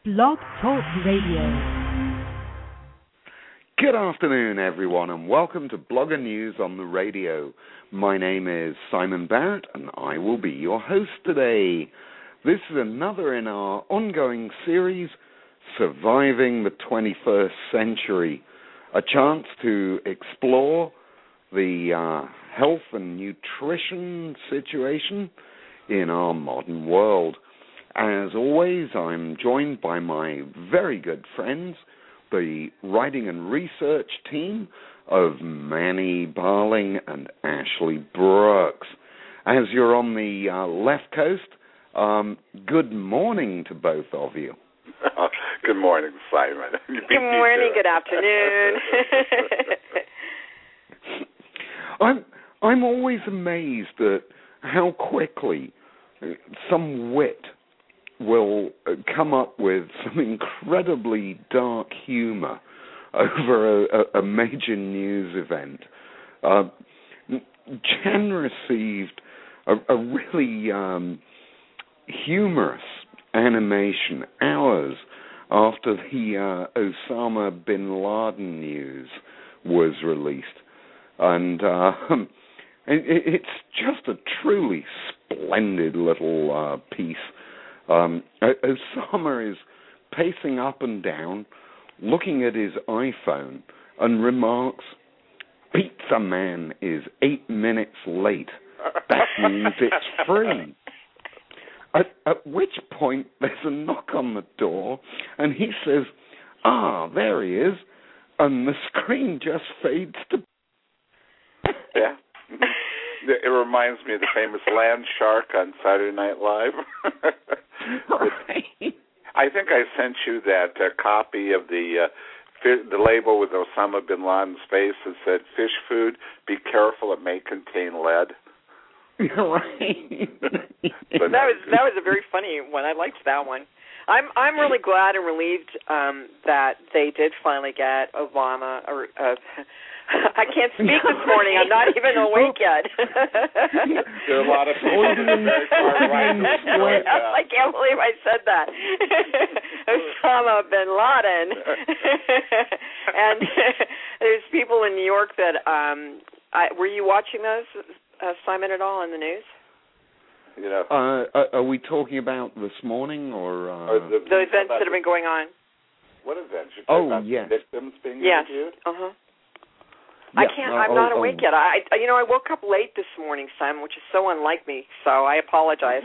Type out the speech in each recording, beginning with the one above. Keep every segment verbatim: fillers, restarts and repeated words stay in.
Blog Talk Radio. Good afternoon, everyone, and welcome to Blogger News on the Radio. My name is Simon Barrett, and I will be your host today. This is another in our ongoing series, Surviving the twenty-first Century, a chance to explore the uh, health and nutrition situation in our modern world. As always, I'm joined by my very good friends, the writing and research team of Manny Barling and Ashley Brooks. As you're on the uh, left coast, um, good morning to both of you. Good morning, Simon. Good morning, good afternoon. I'm I'm always amazed at how quickly some wit will come up with some incredibly dark humor over a, a major news event. Uh, Jen received a, a really um, humorous animation hours after the uh, Osama bin Laden news was released. And uh, it, it's just a truly splendid little uh, piece. Um, Osama is pacing up and down, looking at his iPhone, and remarks, "Pizza Man is eight minutes late. That means it's free." At, at which point, there's a knock on the door, and he says, "Ah, there he is," and the screen just fades to... Yeah. It reminds me of the famous land shark on Saturday Night Live. Right. I think I sent you that uh, copy of the uh, fi- the label with Osama bin Laden's face that said, "Fish food, be careful, it may contain lead." Right. But that was that was a very funny one. I liked that one. I'm I'm really glad and relieved um, that they did finally get Obama or. Uh, I can't speak this morning. I'm not even awake yet. There are a lot of people that are very far right. I can't believe I said that. Osama bin Laden. And there's people in New York that, um, I, were you watching those, uh, Simon, at all on the news? You know, uh, are we talking about this morning or, uh, or the, the events that have been going on? What events? You're oh, about yes. victims being yes. interviewed? Uh-huh. Yeah, I can't. uh, I'm oh, not oh. awake yet. I, you know, I woke up late this morning, Simon, which is so unlike me. So I apologize.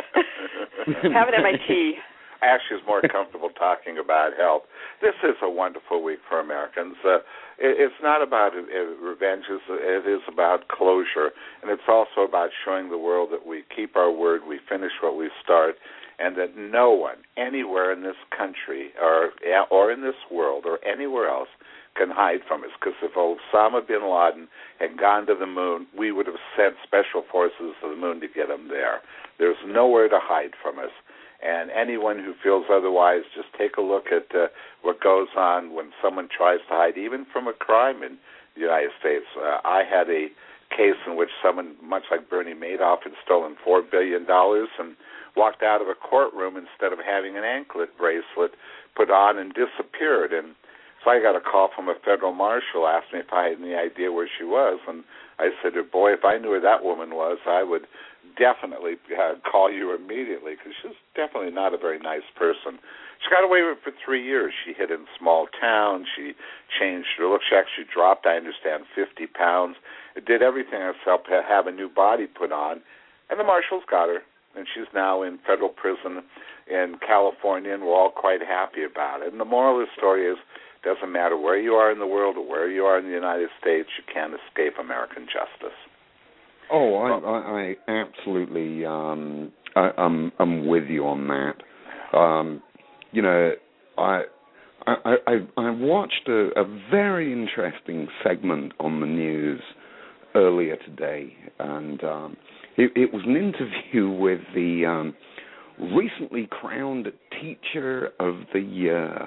Haven't had my tea. Ashley's more comfortable talking about health. This is a wonderful week for Americans. Uh, it, it's not about uh, revenge. It is about closure, and it's also about showing the world that we keep our word, we finish what we start, and that no one anywhere in this country or or in this world or anywhere else can hide from us, because if Osama bin Laden had gone to the moon, we would have sent special forces to the moon to get him there. There's nowhere to hide from us. And anyone who feels otherwise, just take a look at uh, what goes on when someone tries to hide, even from a crime in the United States. Uh, I had a case in which someone, much like Bernie Madoff, had stolen four billion dollars and walked out of a courtroom instead of having an anklet bracelet put on and disappeared. And so I got a call from a federal marshal, asked me if I had any idea where she was, and I said, boy, if I knew where that woman was, I would definitely uh, call you immediately, because she's definitely not a very nice person. She got away with it for three years. She hid in small towns. She changed her look. She actually dropped, I understand, fifty pounds. Did everything herself to have a new body put on, and the marshals got her, and she's now in federal prison in California, and we're all quite happy about it. And the moral of the story is, doesn't matter where you are in the world or where you are in the United States, you can't escape American justice. Oh, I, I, I absolutely, um, I, I'm, I'm with you on that. Um, you know, I, I, I, I watched a, a very interesting segment on the news earlier today, and um, it, it was an interview with the um, recently crowned Teacher of the Year.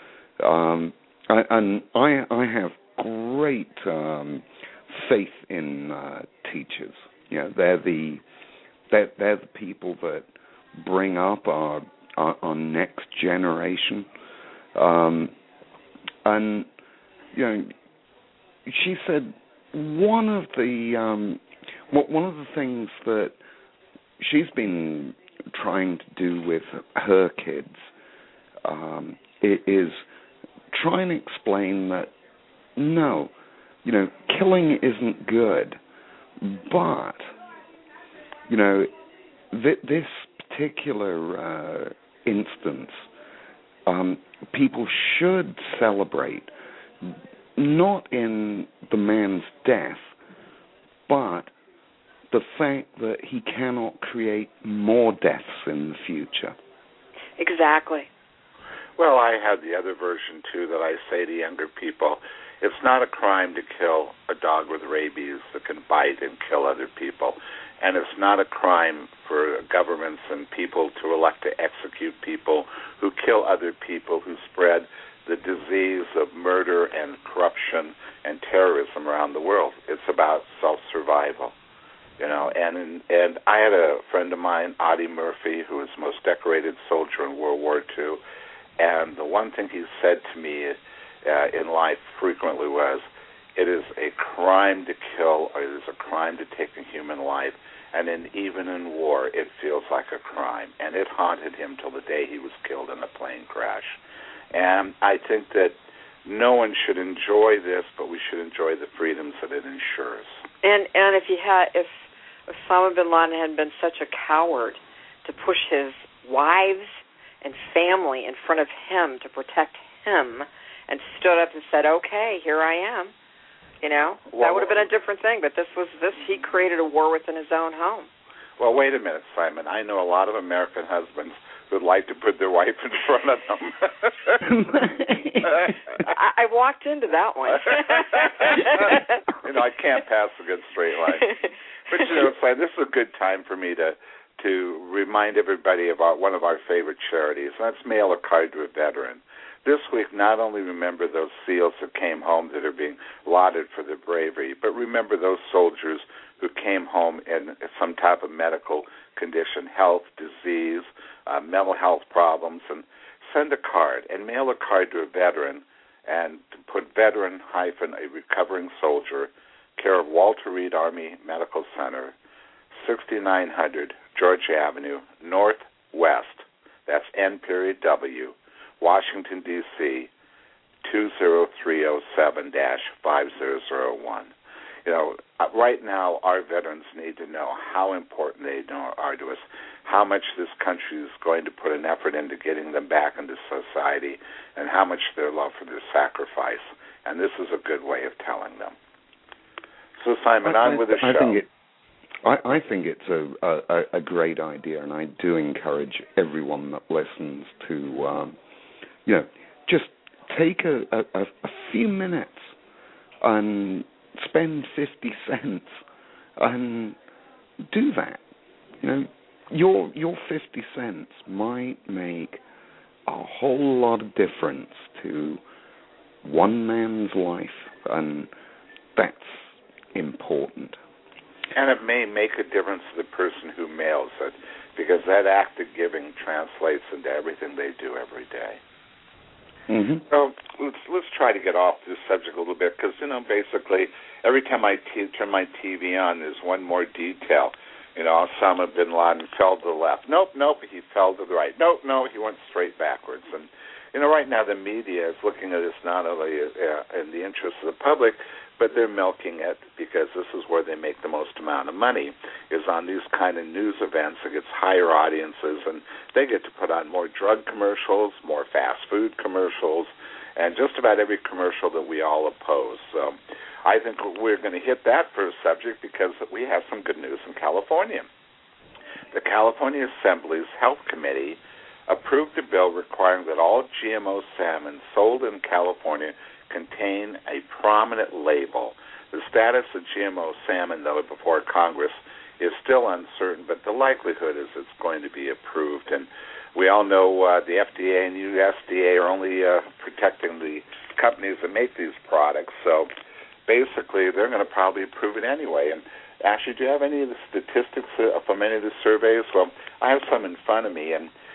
Um, I, and I, I have great um, faith in uh, teachers. You know, they're the they're, they're the people that bring up our our, our next generation. Um, and, you know, she said one of the um, one of the things that she's been trying to do with her kids um, is try and explain that no, you know, killing isn't good, but you know, th- this particular uh, instance, um, people should celebrate not in the man's death, but the fact that he cannot create more deaths in the future. Exactly. Well, I have the other version, too, that I say to younger people. It's not a crime to kill a dog with rabies that can bite and kill other people. And it's not a crime for governments and people to elect to execute people who kill other people, who spread the disease of murder and corruption and terrorism around the world. It's about self-survival, you know. And in, and I had a friend of mine, Audie Murphy, who was the most decorated soldier in World War Two, and the one thing he said to me uh, in life frequently was, it is a crime to kill, or it is a crime to take a human life, and in, even in war, it feels like a crime. And it haunted him till the day he was killed in a plane crash. And I think that no one should enjoy this, but we should enjoy the freedoms that it ensures. And and if he had, if Osama bin Laden had been such a coward to push his wives and family in front of him to protect him, and stood up and said, "Okay, here I am," you know, well, that would have been a different thing. But this was this. He created a war within his own home. Well, wait a minute, Simon. I know a lot of American husbands who'd like to put their wife in front of them. I, I walked into that one. You know, I can't pass a good straight line. But, you know, Simon, this is a good time for me to to remind everybody about one of our favorite charities. That's Mail a Card to a Veteran. This week, not only remember those SEALs that came home that are being lauded for their bravery, but remember those soldiers who came home in some type of medical condition, health, disease, uh, mental health problems, and send a card and mail a card to a veteran and put veteran hyphen a recovering soldier, care of Walter Reed Army Medical Center, sixty-nine hundred Georgia Avenue, Northwest. That's N period W, Washington, D C, two zero three zero seven dash five zero zero one. You know, right now our veterans need to know how important they are to us, how much this country is going to put an effort into getting them back into society, and how much their love for their sacrifice. And this is a good way of telling them. So, Simon, I, on with the I show. Think it, I, I think it's a, a, a great idea, and I do encourage everyone that listens to, um, you know, just take a, a, a few minutes and spend fifty cents and do that. You know, your your fifty cents might make a whole lot of difference to one man's life, and that's important. And it may make a difference to the person who mails it, because that act of giving translates into everything they do every day. Mm-hmm. So let's let's try to get off this subject a little bit, because, you know, basically every time I t- turn my T V on, there's one more detail. You know, Osama bin Laden fell to the left. Nope, nope, he fell to the right. Nope, no, he went straight backwards. And, you know, right now the media is looking at this not only uh, in the interest of the public, but they're milking it, because this is where they make the most amount of money, is on these kind of news events. It gets higher audiences, and they get to put on more drug commercials, more fast food commercials, and just about every commercial that we all oppose. So I think we're going to hit that first subject, because we have some good news in California. The California Assembly's Health Committee approved a bill requiring that all G M O salmon sold in California contain a prominent label. The status of G M O salmon, though, before Congress is still uncertain, but the likelihood is it's going to be approved. And we all know uh, the F D A and U S D A are only uh, protecting the companies that make these products. So basically, they're going to probably approve it anyway. And Ashley, do you have any of the statistics uh, from any of the surveys? Well, I have some in front of me, and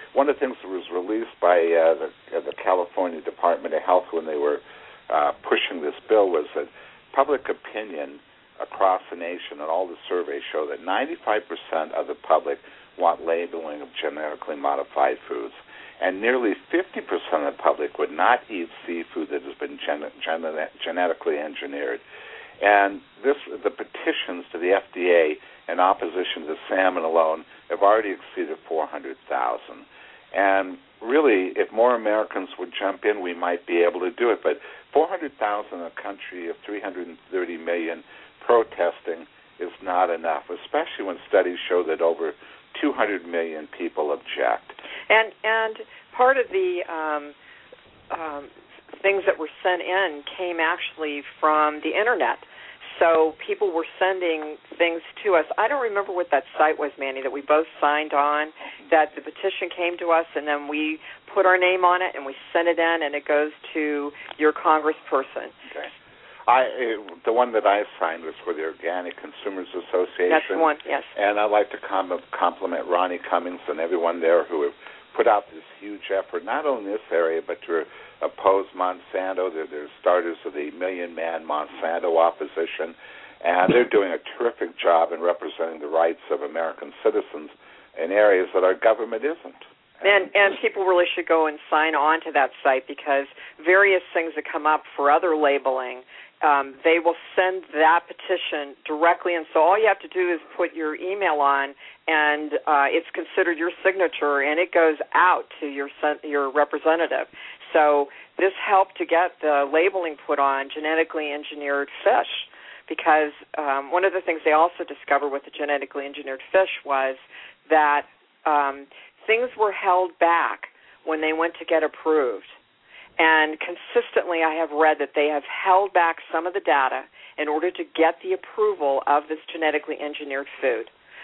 one of the things that was released by uh, the, uh, the California Department of Health when they were uh, pushing this bill was that public opinion across the nation and all the surveys show that ninety-five percent of the public want labeling of genetically modified foods, and nearly fifty percent of the public would not eat seafood that has been gen- gen- genetically engineered. And this, the petitions to the F D A in opposition to salmon alone have already exceeded four hundred thousand. And really, if more Americans would jump in, we might be able to do it. But four hundred thousand in a country of three hundred thirty million protesting is not enough, especially when studies show that over two hundred million people object. And and part of the um, um, things that were sent in came actually from the Internet. So people were sending things to us. I don't remember what that site was, Manny, that we both signed on, that the petition came to us, and then we put our name on it, and we sent it in, and it goes to your congressperson. Okay. I, uh, the one that I signed was for the Organic Consumers Association. That's the one, yes. And I'd like to com- compliment Ronnie Cummings and everyone there who have put out this huge effort, not only in this area, but to oppose Monsanto. They're, they're starters of the Million Man Monsanto opposition, and they're doing a terrific job in representing the rights of American citizens in areas that our government isn't. And, and people really should go and sign on to that site, because various things that come up for other labeling, um, they will send that petition directly. And so all you have to do is put your email on, and uh, it's considered your signature, and it goes out to your your representative. So this helped to get the labeling put on genetically engineered fish, because um, one of the things they also discovered with the genetically engineered fish was that um, things were held back when they went to get approved. And consistently I have read that they have held back some of the data in order to get the approval of this genetically engineered food.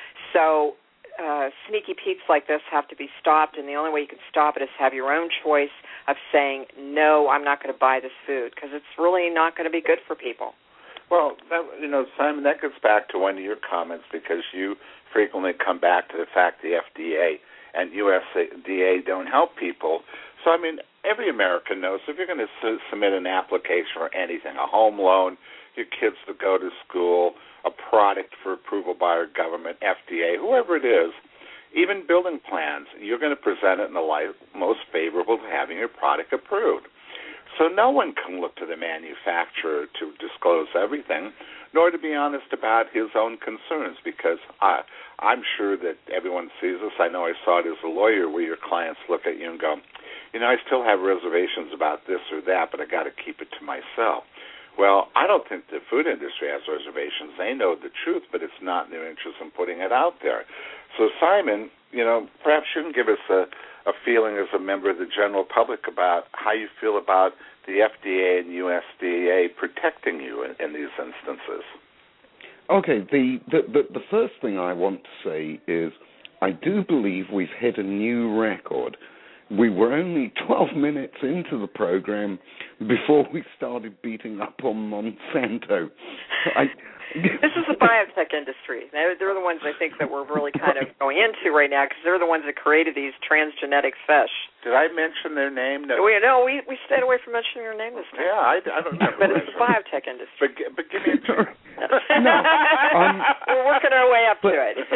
So uh, sneaky peeks like this have to be stopped, and the only way you can stop it is have your own choice of saying, no, I'm not going to buy this food, because it's really not going to be good for people. Well, that, you know, Simon, that gets back to one of your comments, because you frequently come back to the fact the F D A and U S D A don't help people. So, I mean, every American knows if you're going to su- submit an application for anything, a home loan, your kids to go to school, a product for approval by our government, F D A, whoever it is, even building plans, you're going to present it in the light most favorable to having your product approved. So no one can look to the manufacturer to disclose everything, nor to be honest about his own concerns, because I, I'm sure that everyone sees this. I know I saw it as a lawyer, where your clients look at you and go, you know, I still have reservations about this or that, but I got to keep it to myself. Well, I don't think the food industry has reservations. They know the truth, but it's not in their interest in putting it out there. So, Simon, you know, perhaps you can give us a, a feeling as a member of the general public about how you feel about the F D A and U S D A protecting you in, in these instances. Okay, the, the, the, the first thing I want to say is I do believe we've hit a new record. We were only twelve minutes into the program before we started beating up on Monsanto. I, this is the biotech industry. They're, they're the ones I think that we're really kind of going into right now, because they're the ones that created these transgenic fish. Did I mention their name? No, we, no, we, we stayed away from mentioning your name this time. Yeah, I, I don't remember. But it's the biotech industry. But, but give me a turn. No, um, we're working our way up but, to it.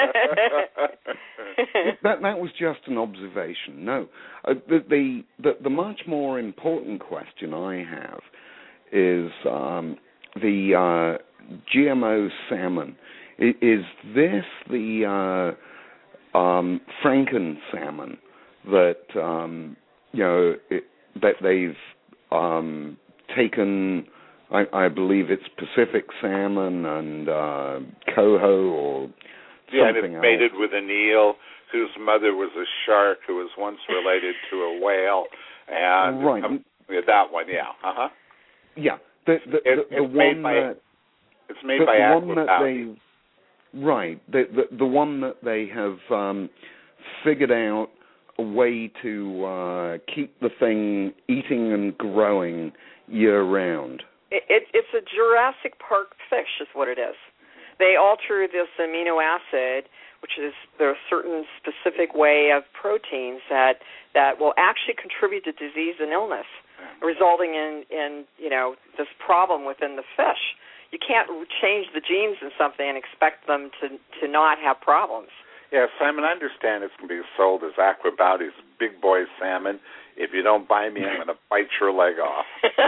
that that was just an observation. No, uh, the, the the the much more important question I have is um, the uh, G M O salmon. I, is this the uh, um, Franken salmon that um, you know it, that they've um, taken? I, I believe it's Pacific salmon and uh, coho or something yeah, and it's else. mated with an eel whose mother was a shark who was once related to a whale. And right. Um, yeah, that one, yeah. Uh-huh. Yeah. The, the, it, the, the it's, one made by, that, it's made the, by the Aqua one that Bounty. they, right. The, the, the one that they have um, figured out a way to uh, keep the thing eating and growing year-round. It, it, it's a Jurassic Park fish is what it is. They alter this amino acid, which is there's a certain specific way of proteins that, that will actually contribute to disease and illness, resulting in, in, you know, this problem within the fish. You can't change the genes in something and expect them to, to not have problems. Yeah, Simon, I understand it's going to be sold as Aqua Bounty's Big Boy Salmon. If you don't buy me, I'm going to bite your leg off.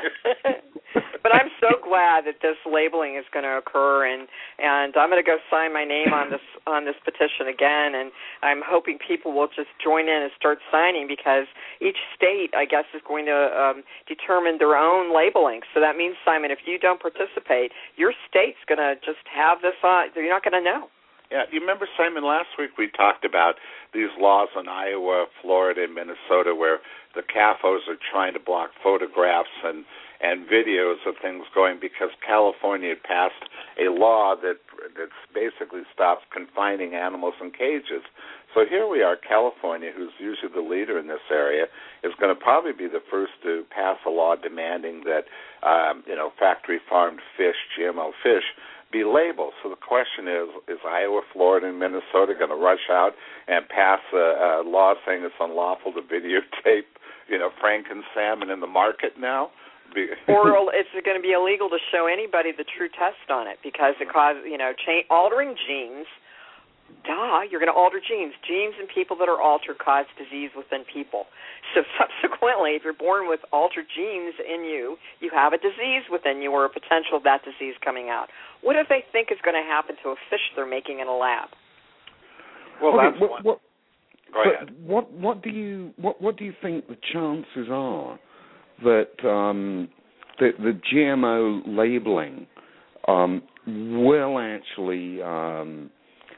But I'm so glad that this labeling is going to occur, and, and I'm going to go sign my name on this on this petition again, and I'm hoping people will just join in and start signing, because each state, I guess, is going to um, determine their own labeling. So that means, Simon, if you don't participate, your state's going to just have this on. You're not going to know. Yeah, you remember, Simon, last week we talked about these laws in Iowa, Florida, and Minnesota where the C A F Os are trying to block photographs and, and videos of things going because California had passed a law that that's basically stops confining animals in cages. So here we are, California, who's usually the leader in this area, is going to probably be the first to pass a law demanding that, um, you know, factory-farmed fish, G M O fish, be labeled. So the question is, is Iowa, Florida, and Minnesota going to rush out and pass a, a law saying it's unlawful to videotape, you know, Franken salmon in the market now? Be- or it's going to be illegal to show anybody the true test on it because it causes, you know, cha- altering genes. Duh, you're going to alter genes. Genes in people that are altered cause disease within people. So subsequently, if you're born with altered genes in you, you have a disease within you or a potential of that disease coming out. What do they think is going to happen to a fish they're making in a lab? Well, okay, that's what, one. What, Go ahead. What, what do you what, what do you think the chances are that um, that the G M O labeling um, will actually um,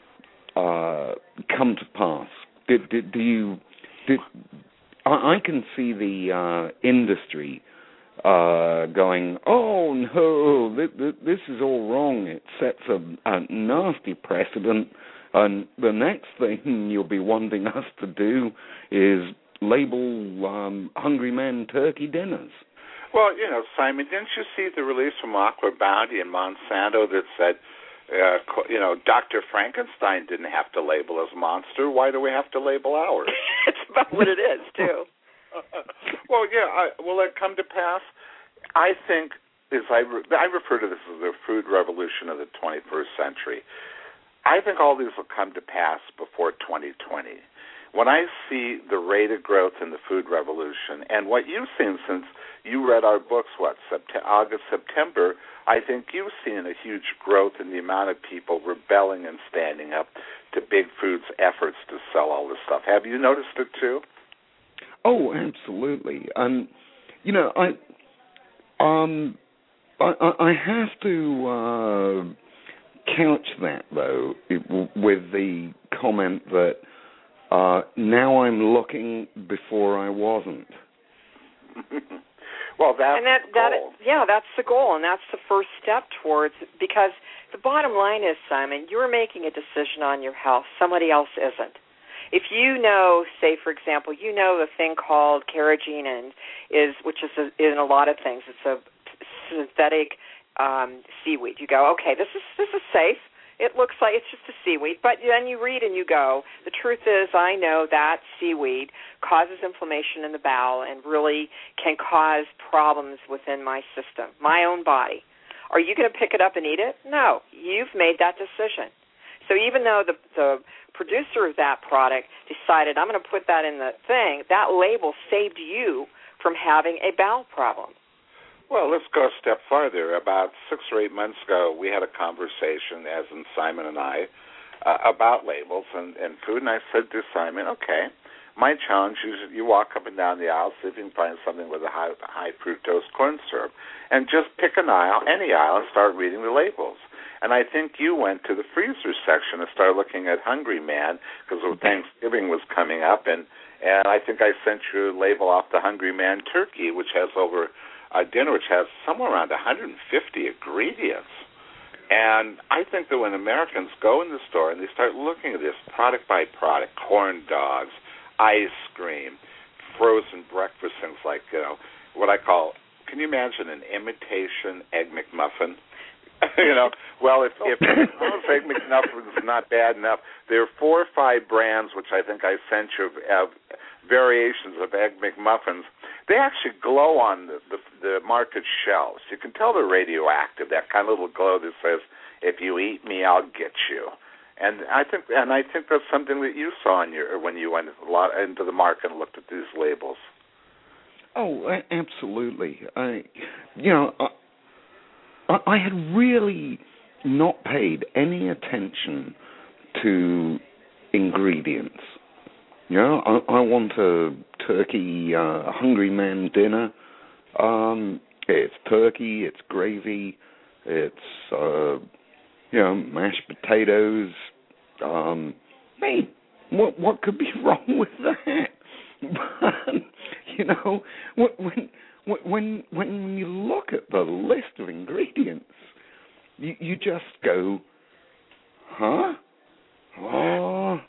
uh, come to pass? Did, did, do you? Did, I, I can see the uh, industry uh, going, oh no, this, this is all wrong. It sets a, a nasty precedent, and the next thing you'll be wanting us to do is label um, Hungry Men turkey dinners. Well, you know, Simon, didn't you see the release from Aqua Bounty and Monsanto that said, uh, you know, Doctor Frankenstein didn't have to label as monster. Why do we have to label ours? It's about what it is, too. Well, yeah, I, will it come to pass? I think, as I, re- I refer to this as the food revolution of the twenty-first century. I think all these will come to pass before twenty twenty. When I see the rate of growth in the food revolution and what you've seen since you read our books, what, Sept- August, September, I think you've seen a huge growth in the amount of people rebelling and standing up to Big Food's efforts to sell all this stuff. Have you noticed it too? Oh, absolutely. Um, you know, I um, I, I have to uh, couch that though with the comment that uh, now I'm looking before I wasn't. Well, that's and that, the that, goal. Yeah, that's the goal, and that's the first step towards, because the bottom line is, Simon, you're making a decision on your health. Somebody else isn't. If you know, say, for example, you know the thing called carrageenan, is, which is a, in a lot of things, it's a synthetic um, seaweed. You go, okay, this is this is safe. It looks like it's just a seaweed, but then you read and you go, the truth is I know that seaweed causes inflammation in the bowel and really can cause problems within my system, my own body. Are you going to pick it up and eat it? No. You've made that decision. So even though the, the producer of that product decided, I'm going to put that in the thing, that label saved you from having a bowel problem. Well, let's go a step farther. About six or eight months ago, we had a conversation, as in Simon and I, uh, about labels and, and food, and I said to Simon, okay, my challenge is you walk up and down the aisle, see if you can find something with a high, high fructose corn syrup, and just pick an aisle, any aisle, and start reading the labels. And I think you went to the freezer section and started looking at Hungry Man because Thanksgiving was coming up, and, and I think I sent you a label off the Hungry Man turkey, which has over a dinner which has somewhere around one hundred fifty ingredients. And I think that when Americans go in the store and they start looking at this product by product, corn dogs, ice cream, frozen breakfast things like, you know, what I call, can you imagine an imitation Egg McMuffin? you know, well, if if Egg McMuffins is not bad enough, there are four or five brands which I think I sent you of variations of Egg McMuffins. They actually glow on the, the the market shelves. You can tell they're radioactive. That kind of little glow that says, "If you eat me, I'll get you." And I think, and I think that's something that you saw in your when you went a lot into the market and looked at these labels. Oh, absolutely. I, you know, I, I had really not paid any attention to ingredients. You know, I, I want a turkey uh, hungry man dinner. Um, it's turkey, it's gravy, it's uh, you know, mashed potatoes. Um, hey, what what could be wrong with that? But you know, when when when you look at the list of ingredients, you, you just go, huh? Oh.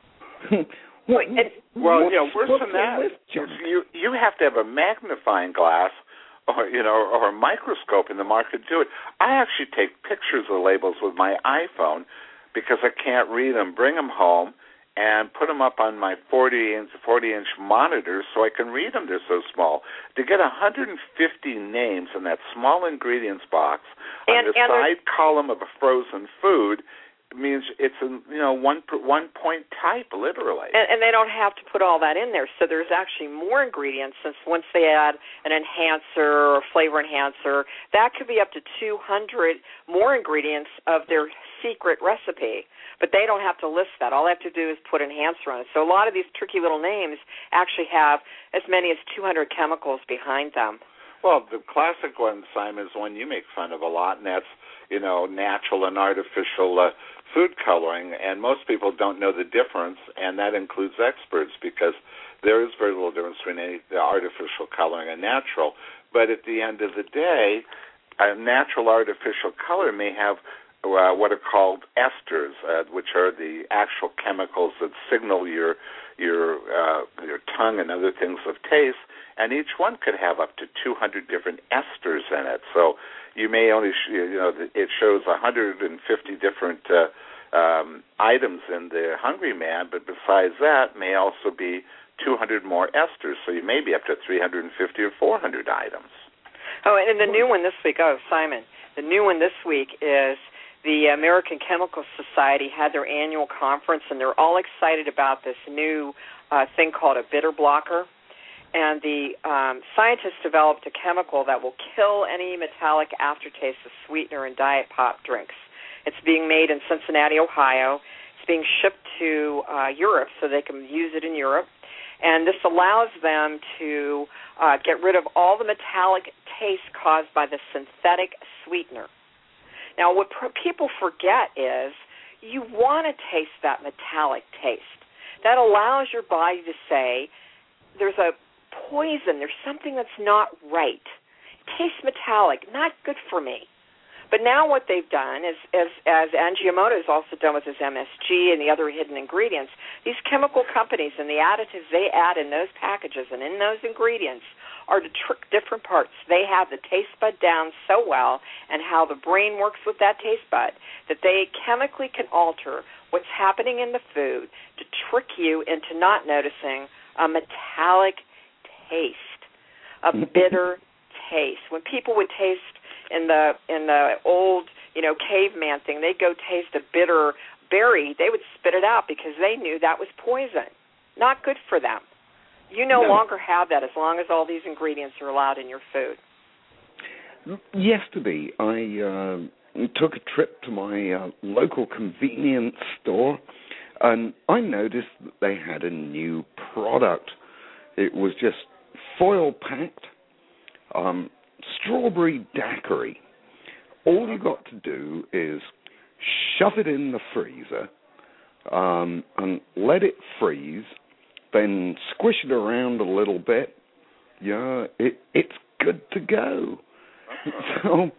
What, well, you know, worse than that, you you have to have a magnifying glass, or you know, or a microscope in the market to do it. I actually take pictures of the labels with my iPhone because I can't read them. Bring them home and put them up on my forty inch monitor so I can read them. They're so small. To get one hundred fifty names in that small ingredients box on and, the and side column of a frozen food means it's a you know one one point type literally, and, and they don't have to put all that in there. So there's actually more ingredients. Since once they add an enhancer or flavor enhancer, that could be up to two hundred more ingredients of their secret recipe. But they don't have to list that. All they have to do is put enhancer on it. So a lot of these tricky little names actually have as many as two hundred chemicals behind them. Well, the classic one, Simon, is one you make fun of a lot, and that's you know natural and artificial Uh, food coloring, and most people don't know the difference, and that includes experts because there is very little difference between any the artificial coloring and natural. But at the end of the day, a natural artificial color may have uh, what are called esters, uh, which are the actual chemicals that signal your your uh, your tongue and other things of taste, and each one could have up to two hundred different esters in it. So you may only, sh- you know, it shows one hundred fifty different uh, um, items in the Hungry Man, but besides that may also be two hundred more esters. So you may be up to three hundred fifty or four hundred items. Oh, and the new one this week, oh, Simon, the new one this week is the American Chemical Society had their annual conference, and they're all excited about this new uh, thing called a bitter blocker. And the um, scientists developed a chemical that will kill any metallic aftertaste of sweetener in diet pop drinks. It's being made in Cincinnati, Ohio. It's being shipped to uh, Europe so they can use it in Europe. And this allows them to uh, get rid of all the metallic taste caused by the synthetic sweetener. Now, what pr- people forget is you want to taste that metallic taste. That allows your body to say, there's a poison, there's something that's not right. It tastes metallic, not good for me. But now what they've done is, as, as Angiomoto has also done with his M S G and the other hidden ingredients, these chemical companies and the additives they add in those packages and in those ingredients are to trick different parts. They have the taste bud down so well and how the brain works with that taste bud that they chemically can alter what's happening in the food to trick you into not noticing a metallic taste, a bitter taste. When people would taste in the in the old, you know, caveman thing, they'd go taste a bitter berry, they would spit it out because they knew that was poison. Not good for them. You no, no. longer have that as long as all these ingredients are allowed in your food. Yesterday, I uh, took a trip to my uh, local convenience store, and I noticed that they had a new product. It was just foil-packed um, strawberry daiquiri. All you got to do is shove it in the freezer um, and let it freeze, then squish it around a little bit. Yeah, it, it's good to go. So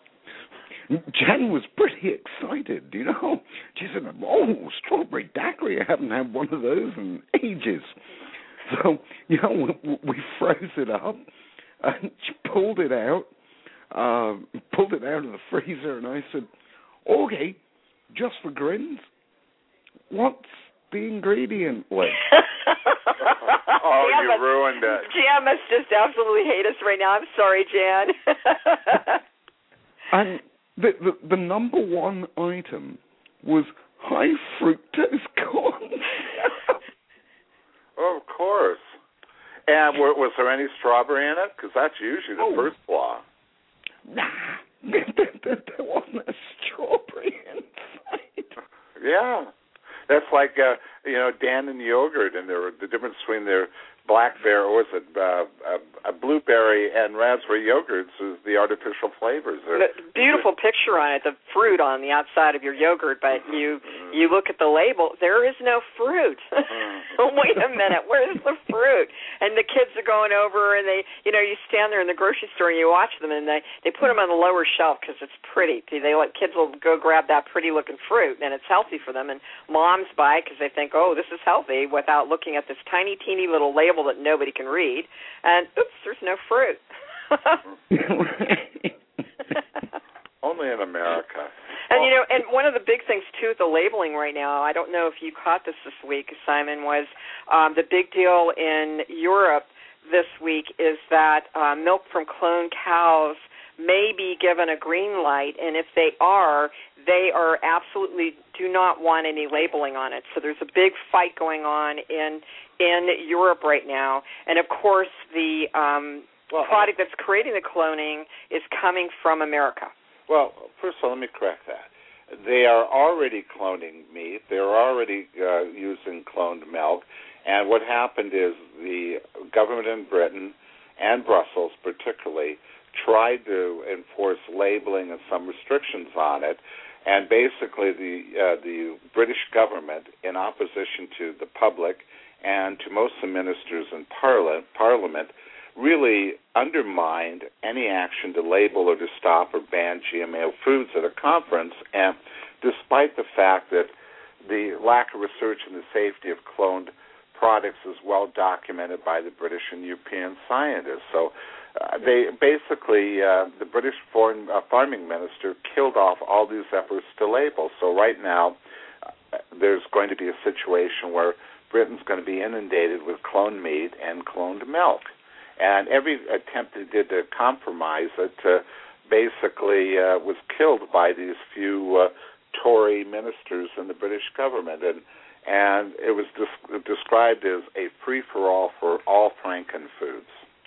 Jen was pretty excited, you know. She said, oh, strawberry daiquiri, I haven't had one of those in ages. So, you know, we, we froze it up and she pulled it out, uh, pulled it out of the freezer, and I said, Okay, just for grins, what's the ingredient list? Oh, Jan you must, ruined it. Jan must just absolutely hate us right now. I'm sorry, Jan. And the, the the number one item was high fructose corn. Oh, of course. And w- was there any strawberry in it? Because that's usually the Oh. first flaw. Nah, there, there, there wasn't a strawberry inside. Yeah. That's like, uh, you know, Dannon yogurt, and there, the difference between their blackberry, or was it uh, a, a blueberry and raspberry yogurts is the artificial flavors. The beautiful picture on it, the fruit on the outside of your yogurt, but you you look at the label, there is no fruit. Wait a minute, where's the fruit? And the kids are going over, and they, you know, you stand there in the grocery store and you watch them, and they they put them on the lower shelf because it's pretty. They let kids will go grab that pretty looking fruit, and it's healthy for them. And moms buy it because they think, oh, this is healthy, without looking at this tiny, teeny little label that nobody can read, and oops, there's no fruit. Only in America. And you know, and one of the big things too with the labeling right now, I don't know if you caught this this week, Simon, was um, the big deal in Europe this week is that uh, milk from cloned cows may be given a green light, and if they are, they are absolutely do not want any labeling on it. So there's a big fight going on in in Europe right now, and of course the um, well, product that's creating the cloning is coming from America. Well, first of all, let me correct that. They are already cloning meat. They're already uh, using cloned milk. And what happened is the government in Britain and Brussels particularly tried to enforce labeling and some restrictions on it. And basically the uh, the British government, in opposition to the public and to most of the ministers in parla- Parliament, really undermined any action to label or to stop or ban G M O foods at a conference, and despite the fact that the lack of research in the safety of cloned products is well documented by the British and European scientists. So uh, they basically, uh, the British foreign uh, farming minister killed off all these efforts to label. So right now uh, there's going to be a situation where Britain's going to be inundated with cloned meat and cloned milk. And every attempt they did to compromise it uh, basically uh, was killed by these few uh, Tory ministers in the British government. And and it was des- described as a free-for-all for all Franken-foods.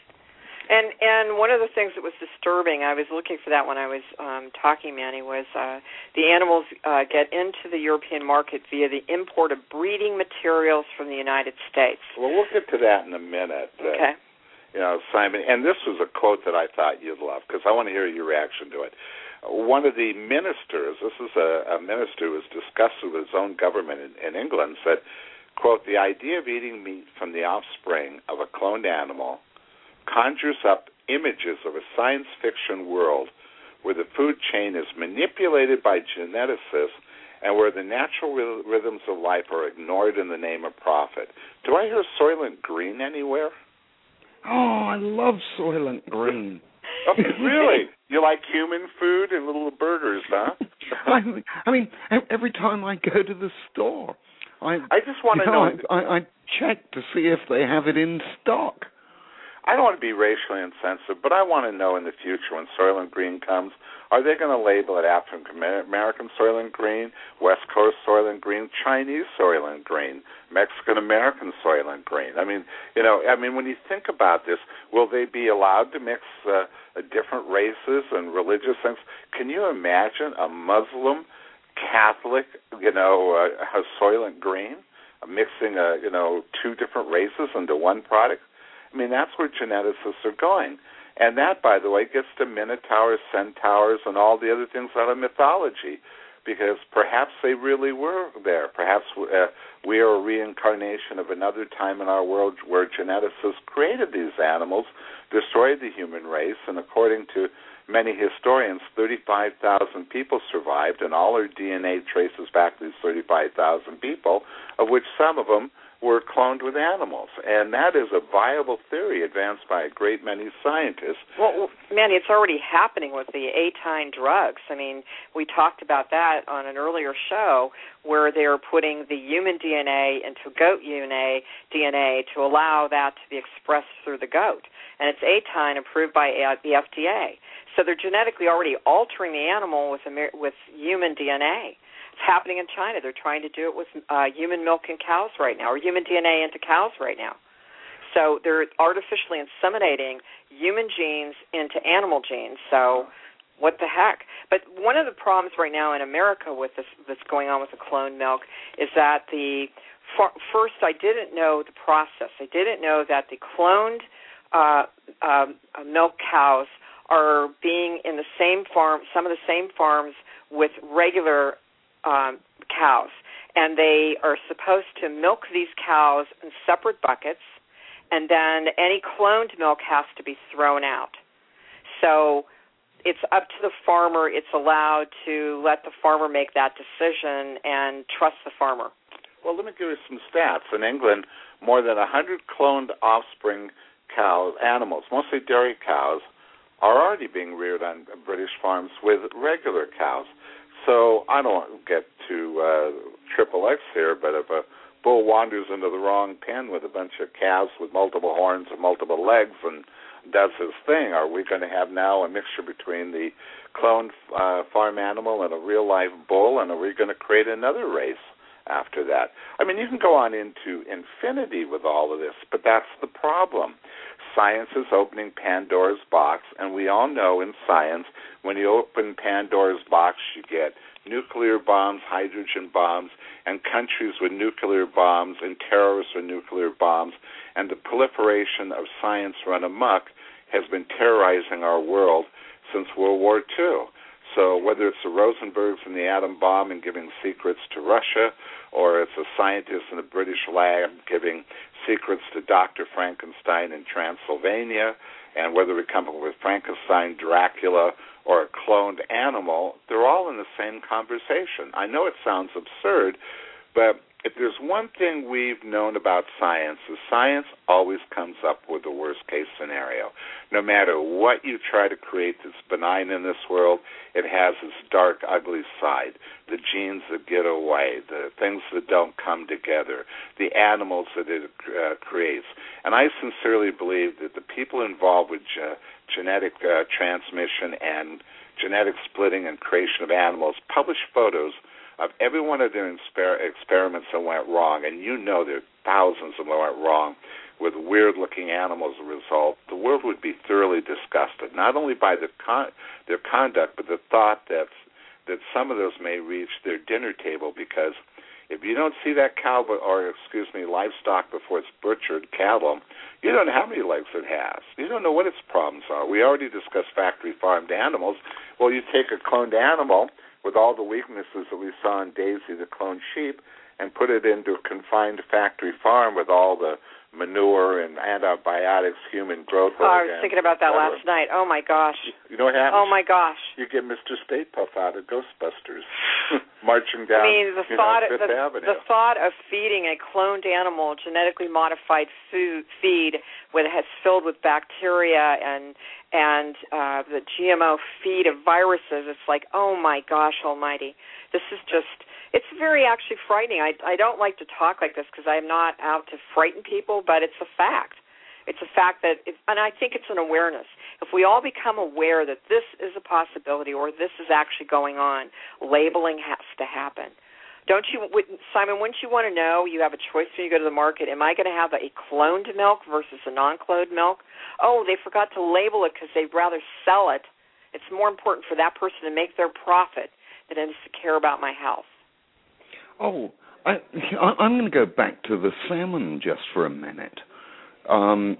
And and one of the things that was disturbing, I was looking for that when I was um, talking, Manny, was uh, the animals uh, get into the European market via the import of breeding materials from the United States. Well, we'll get to that in a minute. Okay. Uh, you know, Simon, and this was a quote that I thought you'd love because I want to hear your reaction to it. One of the ministers, this is a, a minister who was discussing with his own government in, in England, said, quote, the idea of eating meat from the offspring of a cloned animal conjures up images of a science fiction world where the food chain is manipulated by geneticists and where the natural rhythms of life are ignored in the name of profit. Do I hear Soylent Green anywhere? Oh, I love Soylent Green. Oh, really? You like human food and little burgers, huh? I, I mean, every time I go to the store, I I just want to know, know. I, I, I check to see if they have it in stock. I don't want to be racially insensitive, but I want to know in the future when Soylent Green comes, are they going to label it African American Soylent Green, West Coast Soylent Green, Chinese Soylent Green, Mexican American Soylent Green? I mean, you know, I mean, when you think about this, will they be allowed to mix uh, different races and religious things? Can you imagine a Muslim, Catholic, you know, uh, Soylent Green, uh, mixing, uh, you know, two different races into one product? I mean, that's where geneticists are going. And that, by the way, gets to minotaurs, centaurs, and all the other things out of mythology, because perhaps they really were there. Perhaps uh, we are a reincarnation of another time in our world where geneticists created these animals, destroyed the human race, and according to many historians, thirty-five thousand people survived, and all our D N A traces back to these thirty-five thousand people, of which some of them were cloned with animals. And that is a viable theory advanced by a great many scientists. Well, Manny, it's already happening with the A-tyne drugs. I mean, we talked about that on an earlier show where they are putting the human D N A into goat D N A to allow that to be expressed through the goat. And it's A-tyne approved by the F D A. So they're genetically already altering the animal with, with human D N A. It's happening in China. They're trying to do it with uh, human milk in cows right now, or human D N A into cows right now. So they're artificially inseminating human genes into animal genes. So what the heck? But one of the problems right now in America with this that's going on with the cloned milk is that the first I didn't know the process. I didn't know that the cloned uh, um, milk cows are being in the same farm, some of the same farms with regular Um, cows, and they are supposed to milk these cows in separate buckets, and then any cloned milk has to be thrown out. So it's up to the farmer. It's allowed to let the farmer make that decision and trust the farmer. Well, let me give you some stats. In England, more than one hundred cloned offspring cows, animals, mostly dairy cows, are already being reared on British farms with regular cows. So I don't want to get to uh, triple X here, but if a bull wanders into the wrong pen with a bunch of calves with multiple horns and multiple legs and does his thing, are we going to have now a mixture between the cloned uh, farm animal and a real-life bull, and are we going to create another race after that? I mean, you can go on into infinity with all of this, but that's the problem. Science is opening Pandora's box, and we all know in science, when you open Pandora's box, you get nuclear bombs, hydrogen bombs, and countries with nuclear bombs, and terrorists with nuclear bombs, and the proliferation of science run amok has been terrorizing our world since World War Two. So whether it's the Rosenbergs and the atom bomb and giving secrets to Russia, or it's a scientist in a British lab giving secrets to Doctor Frankenstein in Transylvania, and whether we come up with Frankenstein, Dracula, or a cloned animal, they're all in the same conversation. I know it sounds absurd, but if there's one thing we've known about science, is science always comes up with the worst-case scenario. No matter what you try to create that's benign in this world, it has its dark, ugly side. The genes that get away, the things that don't come together, the animals that it uh, creates. And I sincerely believe that the people involved with ge- genetic uh, transmission and genetic splitting and creation of animals publish photos of every one of their exper- experiments that went wrong, and you know there are thousands of them that went wrong with weird-looking animals as a result, the world would be thoroughly disgusted, not only by the con- their conduct, but the thought that, that some of those may reach their dinner table, because if you don't see that cow, or excuse me, livestock before it's butchered, cattle, you don't know how many legs it has. You don't know what its problems are. We already discussed factory-farmed animals. Well, you take a cloned animal with all the weaknesses that we saw in Daisy, the cloned sheep, and put it into a confined factory farm with all the manure and antibiotics, human growth oh, organs. I was thinking about that last night. Oh, my gosh. You know what happens? Oh, my gosh. You get Mister Stay Puft out of Ghostbusters marching down I mean, the you thought, know, Fifth the, Avenue. the thought of feeding a cloned animal genetically modified food feed with has filled with bacteria and and uh, the G M O feed of viruses, it's like, oh, my gosh almighty. This is just, it's very actually frightening. I, I don't like to talk like this because I'm not out to frighten people, but it's a fact. It's a fact that, it, and I think it's an awareness. If we all become aware that this is a possibility or this is actually going on, labeling has to happen. Don't you, Simon, wouldn't you want to know, you have a choice when you go to the market, am I going to have a cloned milk versus a non-cloned milk? Oh, they forgot to label it because they'd rather sell it. It's more important for that person to make their profit than it is to care about my health. Oh, I, I'm going to go back to the salmon just for a minute. Um,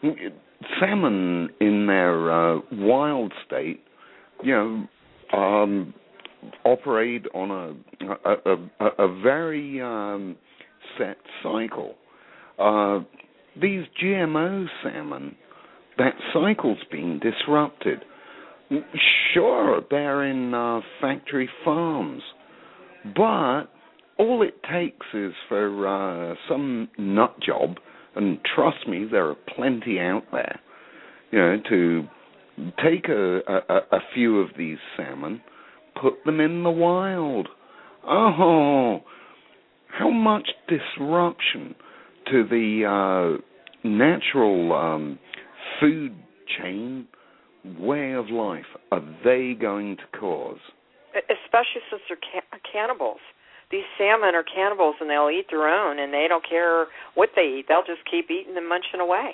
salmon in their uh, wild state, you know, um, operate on a a, a, a very um, set cycle. Uh, these G M O salmon, that cycle's being disrupted. Sure, they're in uh, factory farms, but all it takes is for uh, some nut job, and trust me, there are plenty out there, you know, to take a, a, a few of these salmon, put them in the wild. Oh, how much disruption to the uh, natural um, food chain way of life are they going to cause? Especially since they're ca- cannibals. These salmon are cannibals, and they'll eat their own, and they don't care what they eat. They'll just keep eating and munching away.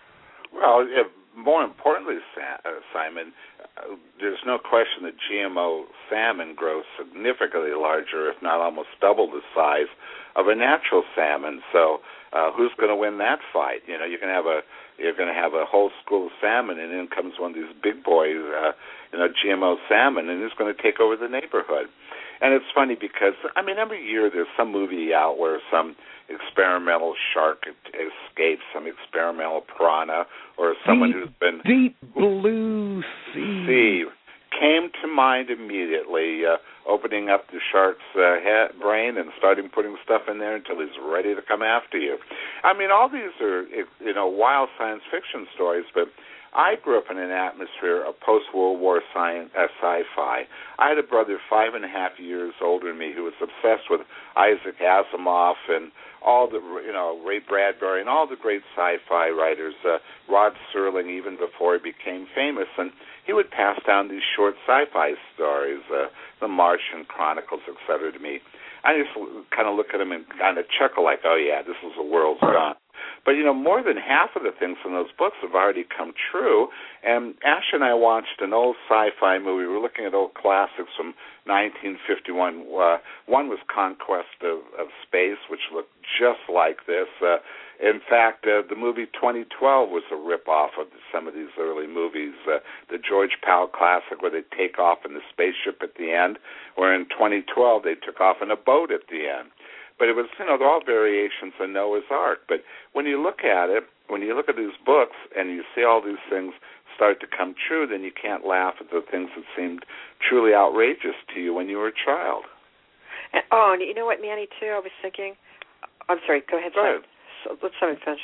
Well, if, more importantly, Simon, uh, there's no question that G M O salmon grows significantly larger, if not almost double the size of a natural salmon. So, uh, who's going to win that fight? You know, you can have a you're going to have a whole school of salmon, and in comes one of these big boys, uh, you know, G M O salmon, and he's going to take over the neighborhood. And it's funny because, I mean, every year there's some movie out where some experimental shark escapes, some experimental piranha, or someone deep, who's been... Deep Blue Sea. sea came to mind immediately, uh, opening up the shark's uh, head, brain and starting putting stuff in there until he's ready to come after you. I mean, all these are, you know, wild science fiction stories, but I grew up in an atmosphere of post-World War science, uh, sci-fi. I had a brother five and a half years older than me who was obsessed with Isaac Asimov and all the, you know, Ray Bradbury and all the great sci-fi writers, uh, Rod Serling, even before he became famous. And he would pass down these short sci-fi stories, uh, The Martian Chronicles, et cetera, to me. I just kind of look at them and kind of chuckle like, oh, yeah, this is the world's gone. But, you know, more than half of the things in those books have already come true. And Ash and I watched an old sci-fi movie. We were looking at old classics from nineteen fifty-one. Uh, one was Conquest of, of Space, which looked just like this. Uh, in fact, uh, the movie twenty twelve was a rip-off of some of these early movies. Uh, the George Powell classic where they take off in the spaceship at the end, where in twenty twelve they took off in a boat at the end. But it was, you know, they're all variations of Noah's Ark. But when you look at it, when you look at these books and you see all these things start to come true, then you can't laugh at the things that seemed truly outrageous to you when you were a child. And, oh, and you know what, Manny, too? I was thinking, I'm sorry, go ahead. Go ahead. So, let's let me finish.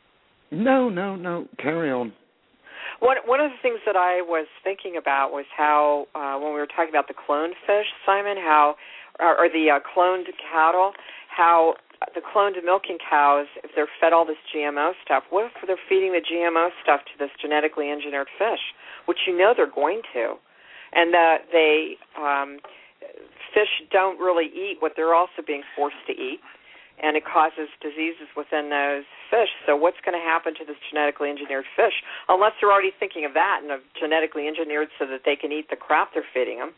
No, no, no, carry on. One, one of the things that I was thinking about was how, uh, when we were talking about the cloned fish, Simon, how, or, or the uh, cloned cattle, how the cloned milking cows, if they're fed all this G M O stuff, what if they're feeding the G M O stuff to this genetically engineered fish, which you know they're going to, and that they um, fish don't really eat what they're also being forced to eat, and it causes diseases within those fish. So what's going to happen to this genetically engineered fish, unless they're already thinking of that and of genetically engineered so that they can eat the crap they're feeding them?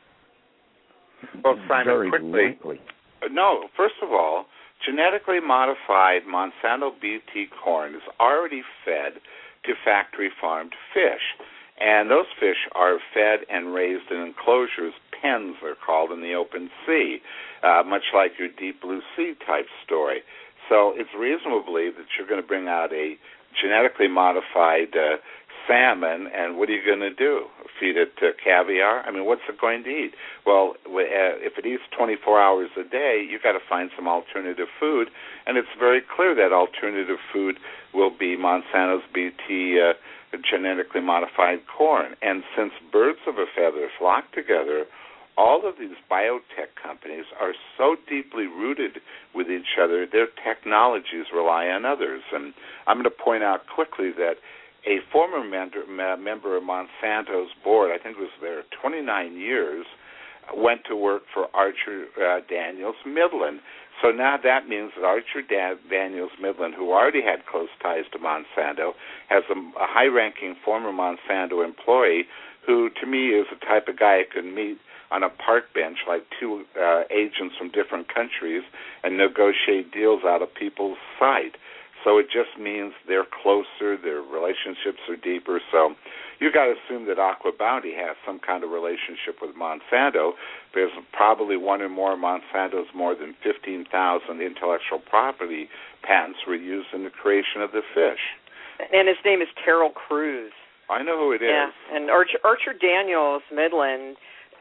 Well, Simon, Very quickly. likely. No, first of all, genetically modified Monsanto B T corn is already fed to factory-farmed fish. And those fish are fed and raised in enclosures, pens they're called, in the open sea, uh, much like your Deep Blue Sea type story. So it's reasonable to believe that you're going to bring out a genetically modified uh, salmon, and what are you going to do? Feed it uh, caviar? I mean, what's it going to eat? Well, uh, if it eats twenty-four hours a day, you've got to find some alternative food, and it's very clear that alternative food will be Monsanto's B T uh, genetically modified corn. And since birds of a feather flock together, all of these biotech companies are so deeply rooted with each other, their technologies rely on others. And I'm going to point out quickly that a former member, member of Monsanto's board, I think it was there twenty-nine years, went to work for Archer uh, Daniels Midland. So now that means that Archer da- Daniels Midland, who already had close ties to Monsanto, has a, a high-ranking former Monsanto employee who, to me, is the type of guy I could meet on a park bench like two uh, agents from different countries and negotiate deals out of people's sight. So it just means they're closer, their relationships are deeper. So you've got to assume that Aqua Bounty has some kind of relationship with Monsanto. There's probably one or more Monsanto's more than fifteen thousand intellectual property patents were used in the creation of the fish. And his name is Terrell Crews. I know who it is. Yeah, and Archer, Archer Daniels Midland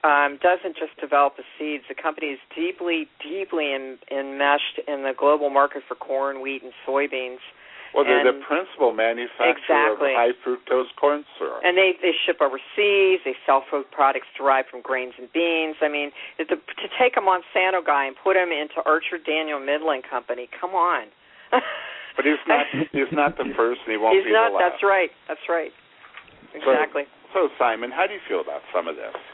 um, doesn't just develop the seeds. The company is deeply, deeply in, enmeshed in the global market for corn, wheat, and soybeans. Well, they're and the principal manufacturer exactly. of high fructose corn syrup. And they, they ship overseas. They sell food products derived from grains and beans. I mean, to, to take a Monsanto guy and put him into Archer Daniel Midland Company, come on. But he's not he's not the first, and he won't he's be not, the last. That's right. That's right. Exactly. So, so, Simon, how do you feel about some of this?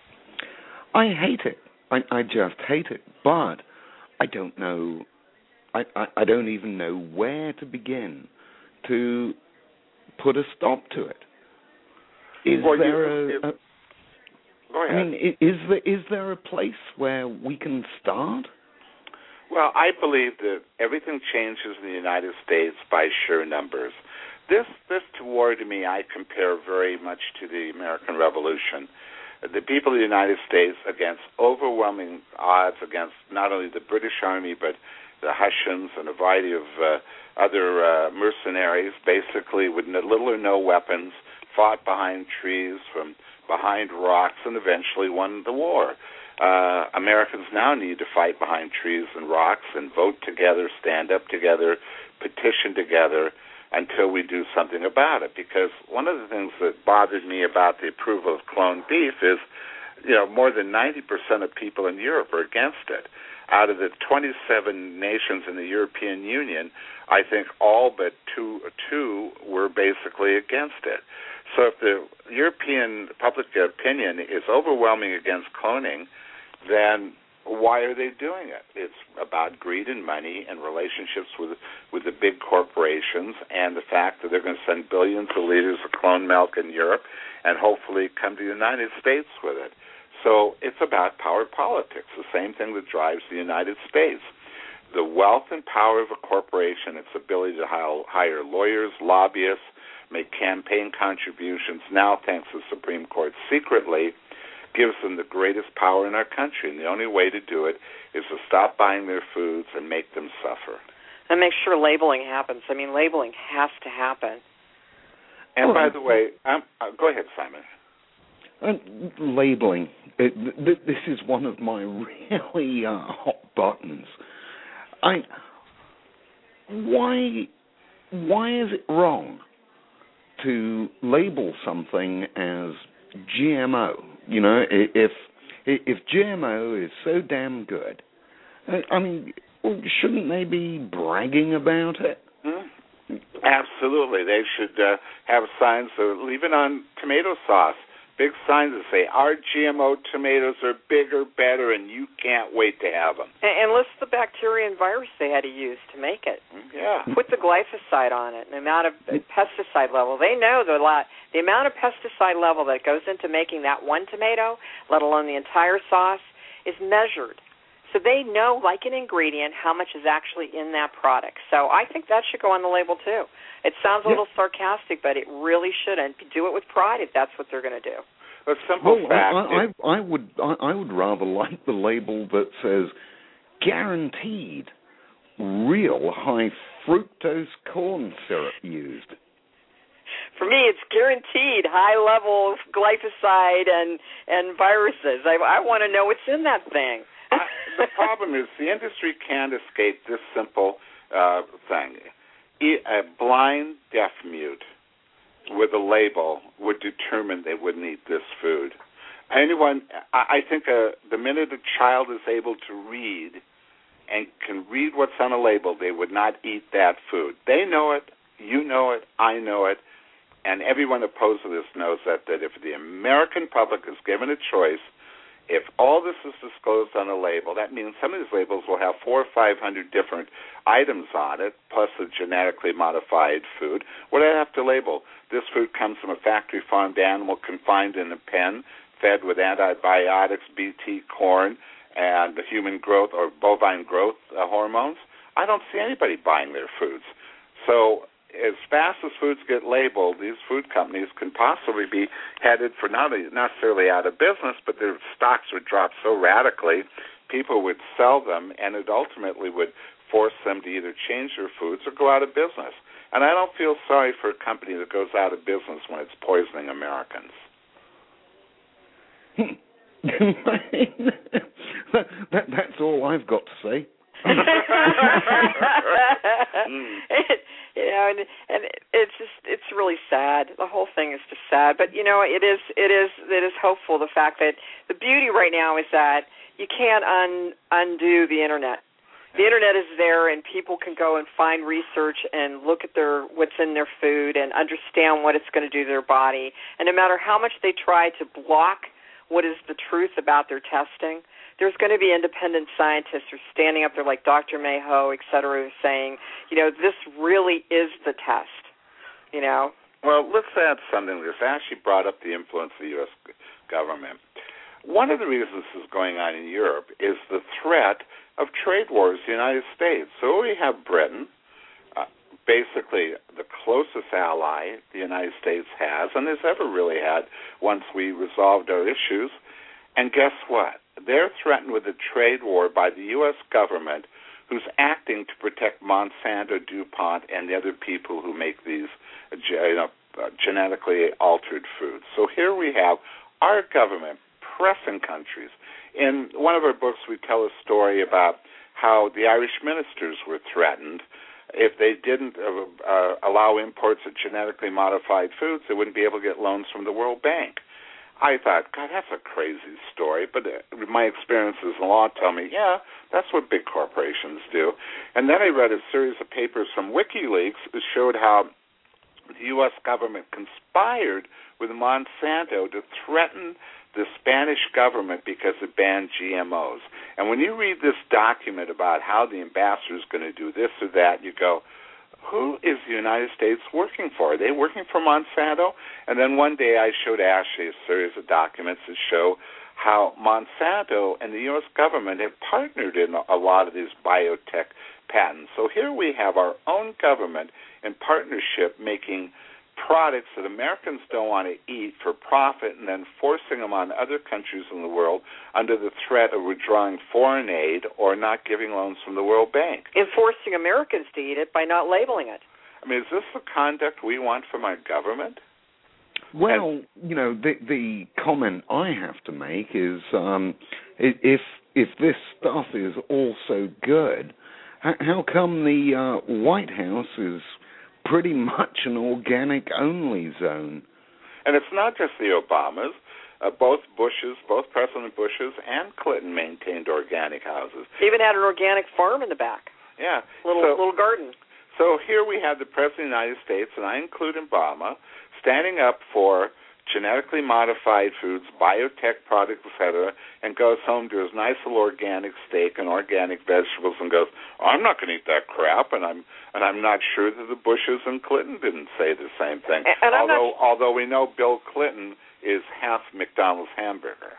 I hate it. I, I just hate it. But I don't know... I, I, I don't even know where to begin to put a stop to it. Is well, there you, a, a... Go ahead. I mean, is there, is there a place where we can start? Well, I believe that everything changes in the United States by sheer numbers. This, this war to me, I compare very much to the American Revolution. The people of the United States, against overwhelming odds, against not only the British Army, but the Hessians and a variety of uh, other uh, mercenaries, basically with little or no weapons, fought behind trees, from behind rocks, and eventually won the war. Uh, Americans now need to fight behind trees and rocks and vote together, stand up together, petition together until we do something about it. Because one of the things that bothered me about the approval of cloned beef is, you know, more than ninety percent of people in Europe are against it. Out of the twenty-seven nations in the European Union, I think all but two, two were basically against it. So if the European public opinion is overwhelming against cloning, then why are they doing it? It's about greed and money and relationships with with the big corporations, and the fact that they're going to send billions of liters of clone milk in Europe and hopefully come to the United States with it. So it's about power politics, the same thing that drives the United States. The wealth and power of a corporation, its ability to hire lawyers, lobbyists, make campaign contributions, now thanks to the Supreme Court secretly, gives them the greatest power in our country. And the only way to do it is to stop buying their foods and make them suffer. And make sure labeling happens. I mean, labeling has to happen. And by the way, um, uh, go ahead, Simon. Uh, labeling. It, th- this is one of my really uh, hot buttons. I. Why? Why is it wrong to label something as G M O? You know, if if G M O is so damn good, I mean, shouldn't they be bragging about it? Hmm? Absolutely, they should uh, have signs, uh, even on tomato sauce. Big signs that say, our G M O tomatoes are bigger, better, and you can't wait to have them. And, and list the bacteria and virus they had to use to make it. Yeah. Put the glyphosate on it, the amount of pesticide level. They know the lot, the amount of pesticide level that goes into making that one tomato, let alone the entire sauce, is measured. So they know, like an ingredient, how much is actually in that product. So I think that should go on the label, too. It sounds a little yeah. sarcastic, but it really shouldn't. Do it with pride if that's what they're going to do. A simple well, fact. I, I, I would I, I would rather like the label that says guaranteed real high fructose corn syrup used. For me, it's guaranteed high level of glyphosate and and viruses. I, I want to know what's in that thing. I, the problem is the industry can't escape this simple uh, thing. A blind deaf mute with a label would determine they wouldn't eat this food. Anyone, I think uh, the minute a child is able to read and can read what's on a label, they would not eat that food. They know it, you know it, I know it, and everyone opposed to this knows that, that if the American public is given a choice, if all this is disclosed on a label, that means some of these labels will have four or five hundred different items on it, plus a genetically modified food. What do I have to label? This food comes from a factory-farmed animal confined in a pen, fed with antibiotics, B T corn, and the human growth or bovine growth uh, hormones. I don't see anybody buying their foods. So as fast as foods get labeled, these food companies can possibly be headed for not necessarily out of business, but their stocks would drop so radically, people would sell them, and it ultimately would force them to either change their foods or go out of business. And I don't feel sorry for a company that goes out of business when it's poisoning Americans. that, that, that's all I've got to say. mm. it, you know, and, and it's just it's really sad. The whole thing is just sad. But you know, it is it is it is hopeful. The fact that the beauty right now is that you can't un, undo the internet. The internet is there, and people can go and find research and look at their what's in their food and understand what it's going to do to their body. And no matter how much they try to block what is the truth about their testing, there's going to be independent scientists who are standing up there like Doctor Mayhew, et cetera, saying, you know, this really is the test, you know. Well, let's add something to this. I actually brought up the influence of the U S government. One of the reasons this is going on in Europe is the threat of trade wars in the United States. So we have Britain, uh, basically the closest ally the United States has and has ever really had once we resolved our issues. And guess what? They're threatened with a trade war by the U S government, who's acting to protect Monsanto, DuPont, and the other people who make these you know, uh, genetically altered foods. So here we have our government pressing countries. In one of our books, we tell a story about how the Irish ministers were threatened. If they didn't uh, uh, allow imports of genetically modified foods, they wouldn't be able to get loans from the World Bank. I thought, God, that's a crazy story. But uh, my experiences in law tell me, yeah, that's what big corporations do. And then I read a series of papers from WikiLeaks that showed how the U S government conspired with Monsanto to threaten the Spanish government because it banned G M Os. And when you read this document about how the ambassador is going to do this or that, you go, who is the United States working for? Are they working for Monsanto? And then one day I showed Ashley a series of documents that show how Monsanto and the U S government have partnered in a lot of these biotech patents. So here we have our own government in partnership making products that Americans don't want to eat for profit and then forcing them on other countries in the world under the threat of withdrawing foreign aid or not giving loans from the World Bank. Enforcing Americans to eat it by not labeling it. I mean, is this the conduct we want from our government? Well, and, you know, the the comment I have to make is um, if if this stuff is all so good, how come the uh, White House is pretty much an organic-only zone? And it's not just the Obamas. Uh, both Bushes, both President Bushes and Clinton maintained organic houses. Even had an organic farm in the back. Yeah. Little so, little garden. So here we have the President of the United States, and I include Obama, standing up for genetically modified foods, biotech products, et cetera, and goes home to his nice little organic steak and organic vegetables and goes, oh, I'm not going to eat that crap, and I'm and I'm not sure that the Bushes and Clinton didn't say the same thing. And, and although not... although we know Bill Clinton is half McDonald's hamburger.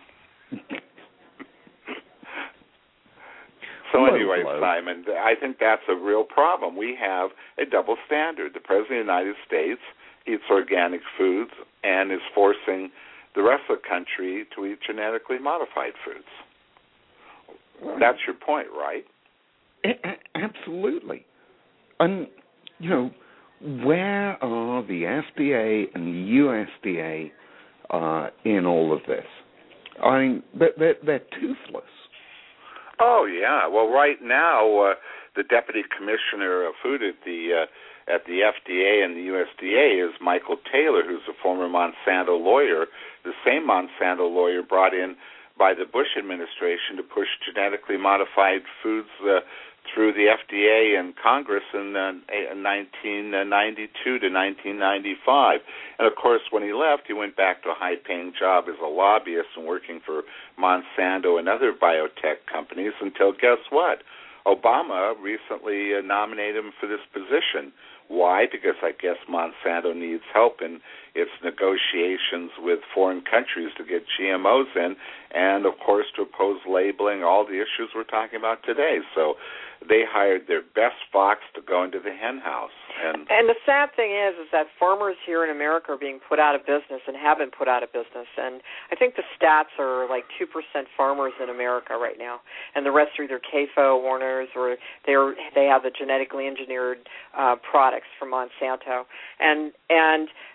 So anyway, Simon, I think that's a real problem. We have a double standard. The President of the United States eats organic foods and is forcing the rest of the country to eat genetically modified foods. That's your point, right? A- absolutely. And, you know, where are the F D A and the U S D A uh, in all of this? I mean, they're, they're toothless. Oh, yeah. Well, right now, uh, the Deputy Commissioner of Food at the uh, at the F D A and the U S D A is Michael Taylor, who's a former Monsanto lawyer, the same Monsanto lawyer brought in by the Bush administration to push genetically modified foods uh, through the F D A and Congress in uh, nineteen ninety-two to nineteen ninety-five. And, of course, when he left, he went back to a high-paying job as a lobbyist and working for Monsanto and other biotech companies until, guess what? Obama recently uh, nominated him for this position. Why? Because I guess Monsanto needs help in its negotiations with foreign countries to get G M Os in and, of course, to oppose labeling, all the issues we're talking about today. So they hired their best fox to go into the hen house. And, and the sad thing is is that farmers here in America are being put out of business and have been put out of business. And I think the stats are like two percent farmers in America right now, and the rest are either C A F O, Warner's, or they're, they have the genetically engineered uh, products from Monsanto. And, and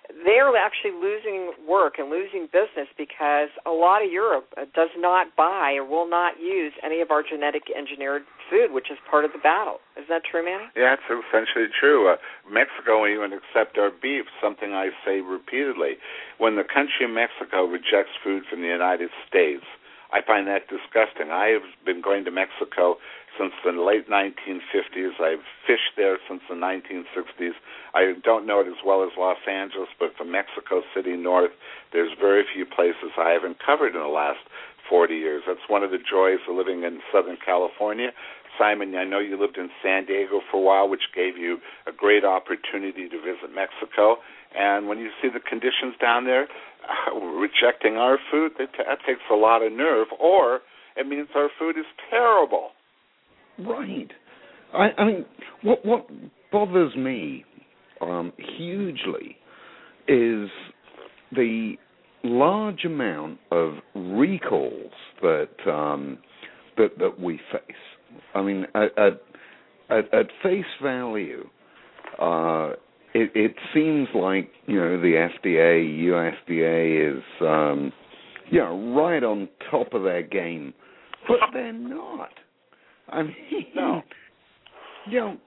they're actually losing work and losing business because a lot of Europe does not buy or will not use any of our genetic engineered food, which is part of the battle. Is that true, Manny? Yeah, it's essentially true. Uh, Mexico won't even accept our beef, something I say repeatedly. When the country of Mexico rejects food from the United States, I find that disgusting. I have been going to Mexico since the late nineteen fifties. I've fished there since the nineteen sixties. I don't know it as well as Los Angeles, but from Mexico City north, there's very few places I haven't covered in the last forty years. That's one of the joys of living in Southern California. Simon, I know you lived in San Diego for a while, which gave you a great opportunity to visit Mexico. And when you see the conditions down there, uh, rejecting our food, that, that takes a lot of nerve, or it means our food is terrible. Right. I, I mean, what what bothers me um, hugely is the large amount of recalls that um, that that we face. I mean, at at, at, at face value, uh, it, it seems like, you know, the F D A, U S D A is um, you know, right on top of their game, but they're not. I mean, no. you know,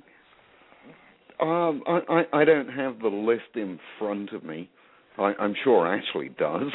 um, I, I, I don't have the list in front of me. I, I'm sure Ashley does.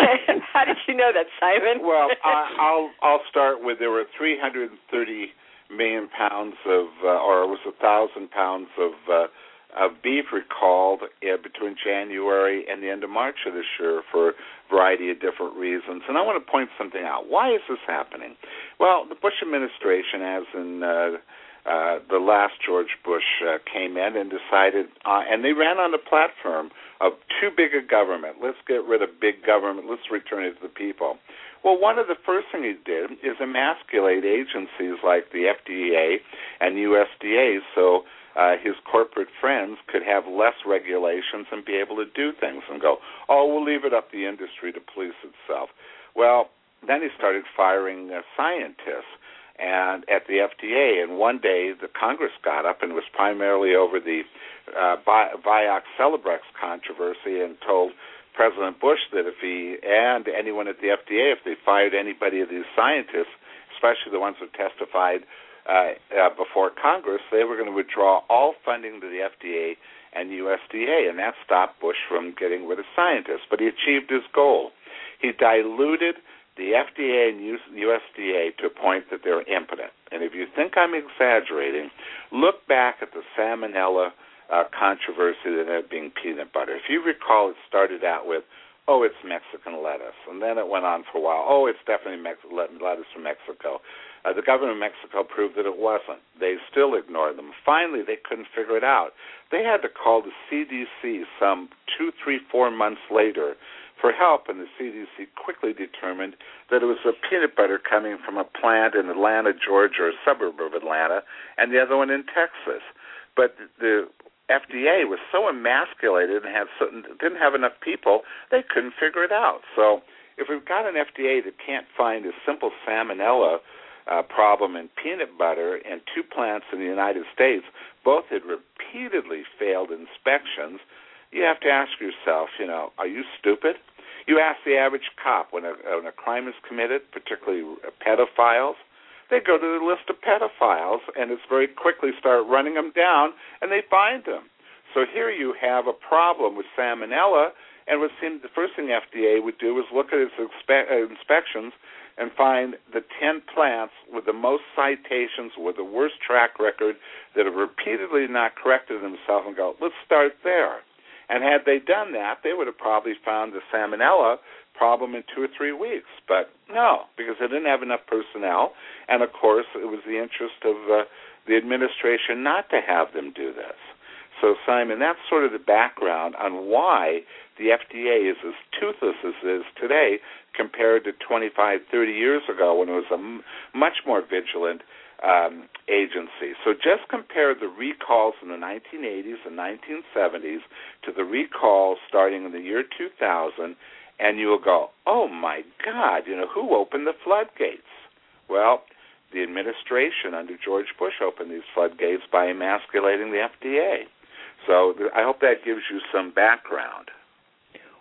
How did you know that, Simon? Well, I, I'll I'll start with there were three hundred thirty million pounds of, uh, or it was a thousand pounds of uh, of beef recalled uh, between January and the end of March of this year for a variety of different reasons. And I want to point something out. Why is this happening? Well, the Bush administration, as in uh, uh, the last George Bush, uh, came in and decided, uh, and they ran on the platform of too big a government. Let's get rid of big government. Let's return it to the people. Well, one of the first things he did is emasculate agencies like the F D A and U S D A so uh, his corporate friends could have less regulations and be able to do things and go, oh, we'll leave it up to the industry to police itself. Well, then he started firing uh, scientists and at the F D A, and one day the Congress got up, and it was primarily over the uh, Vioxx Celebrex controversy, and told President Bush that if he and anyone at the F D A, if they fired anybody of these scientists, especially the ones who testified uh, uh, before Congress, they were going to withdraw all funding to the F D A and U S D A, and that stopped Bush from getting rid of scientists. But he achieved his goal. He diluted the F D A and U S D A to a point that they're impotent. And if you think I'm exaggerating, look back at the salmonella uh, controversy that had being peanut butter. If you recall, it started out with, oh, it's Mexican lettuce. And then it went on for a while, oh, it's definitely Mex- lettuce from Mexico. Uh, the government of Mexico proved that it wasn't. They still ignored them. Finally, they couldn't figure it out. They had to call the C D C some two, three, four months later for help, and the C D C quickly determined that it was a peanut butter coming from a plant in Atlanta, Georgia, or a suburb of Atlanta, and the other one in Texas. But the F D A was so emasculated and had so, didn't have enough people, they couldn't figure it out. So if we've got an F D A that can't find a simple salmonella uh, problem in peanut butter and two plants in the United States, both had repeatedly failed inspections, you have to ask yourself, you know, are you stupid? You ask the average cop when a, when a crime is committed, particularly pedophiles, they go to the list of pedophiles and it's very quickly start running them down and they find them. So here you have a problem with salmonella, and what seemed the first thing the F D A would do was look at its inspe- uh, inspections and find the ten plants with the most citations, with the worst track record, that have repeatedly not corrected themselves, and go, let's start there. And had they done that, they would have probably found the salmonella problem in two or three weeks. But no, because they didn't have enough personnel. And, of course, it was the interest of uh, the administration not to have them do this. So, Simon, that's sort of the background on why the F D A is as toothless as it is today compared to twenty-five, thirty years ago when it was a m- much more vigilant Um, agency. So just compare the recalls in the nineteen eighties and nineteen seventies to the recalls starting in the year two thousand, and you will go, oh, my God, you know, who opened the floodgates? Well, the administration under George Bush opened these floodgates by emasculating the F D A. So th- I hope that gives you some background.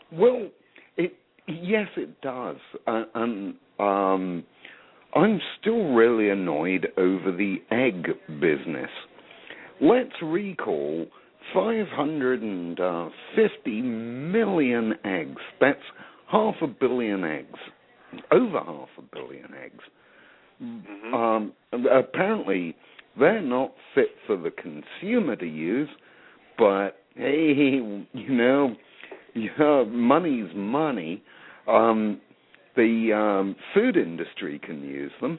Well, it yes, it does. Uh, and um, I'm still really annoyed over the egg business. Let's recall five hundred fifty million eggs. That's half a billion eggs. Over half a billion eggs. Mm-hmm. Um, apparently, they're not fit for the consumer to use, but, hey, you know, yeah, money's money. Um, the um, food industry can use them.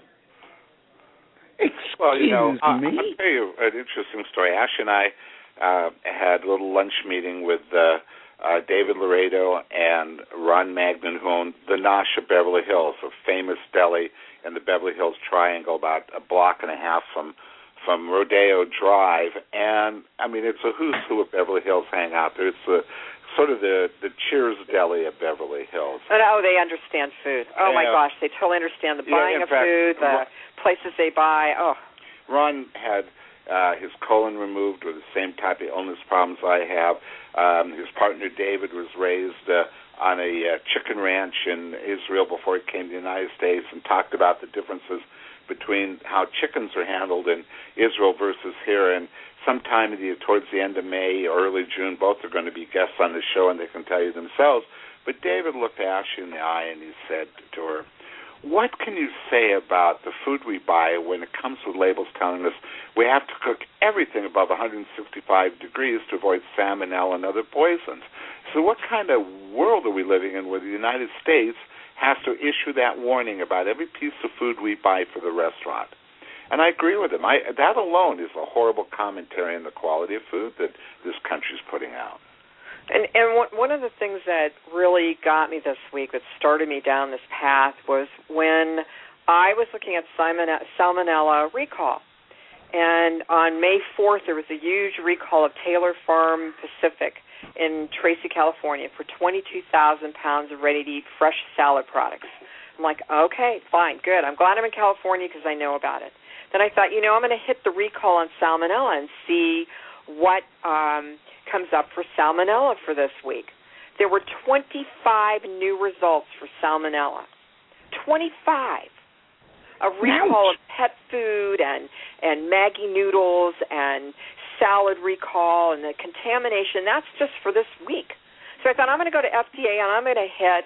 Excuse well, you know, me? I'll, I'll tell you an interesting story. Ash and I uh, had a little lunch meeting with uh, uh, David Laredo and Ron Magnan, who own the Nosh of Beverly Hills, a famous deli in the Beverly Hills Triangle, about a block and a half from from Rodeo Drive. And, I mean, it's a who's who of Beverly Hills hang out there. It's a, sort of the, the Cheers Deli of Beverly Hills. And, oh, they understand food. Oh, my uh, gosh, they totally understand the buying yeah, of fact, food, the Ron, places they buy. Oh. Ron had uh, his colon removed with the same type of illness problems I have. Um, his partner David was raised uh, on a uh, chicken ranch in Israel before he came to the United States, and talked about the differences between how chickens are handled in Israel versus here. And sometime the, towards the end of May or early June, both are going to be guests on the show, and they can tell you themselves. But David looked Ashley in the eye and he said to her, what can you say about the food we buy when it comes with labels telling us we have to cook everything above one hundred sixty-five degrees to avoid salmonella and other poisons? So what kind of world are we living in where the United States has to issue that warning about every piece of food we buy for the restaurant? And I agree with him. I, that alone is a horrible commentary on the quality of food that this country's putting out. And, and one of the things that really got me this week, that started me down this path, was when I was looking at salmonella recall. And on May fourth, there was a huge recall of Taylor Farm Pacific in Tracy, California, for twenty-two thousand pounds of ready-to-eat fresh salad products. I'm like, okay, fine, good. I'm glad I'm in California because I know about it. Then I thought, you know, I'm going to hit the recall on salmonella and see what um, comes up for salmonella for this week. There were twenty-five new results for salmonella. twenty-five. A recall of pet food and, and Maggi noodles and salad recall and the contamination. That's just for this week. So I thought I'm going to go to F D A and I'm going to hit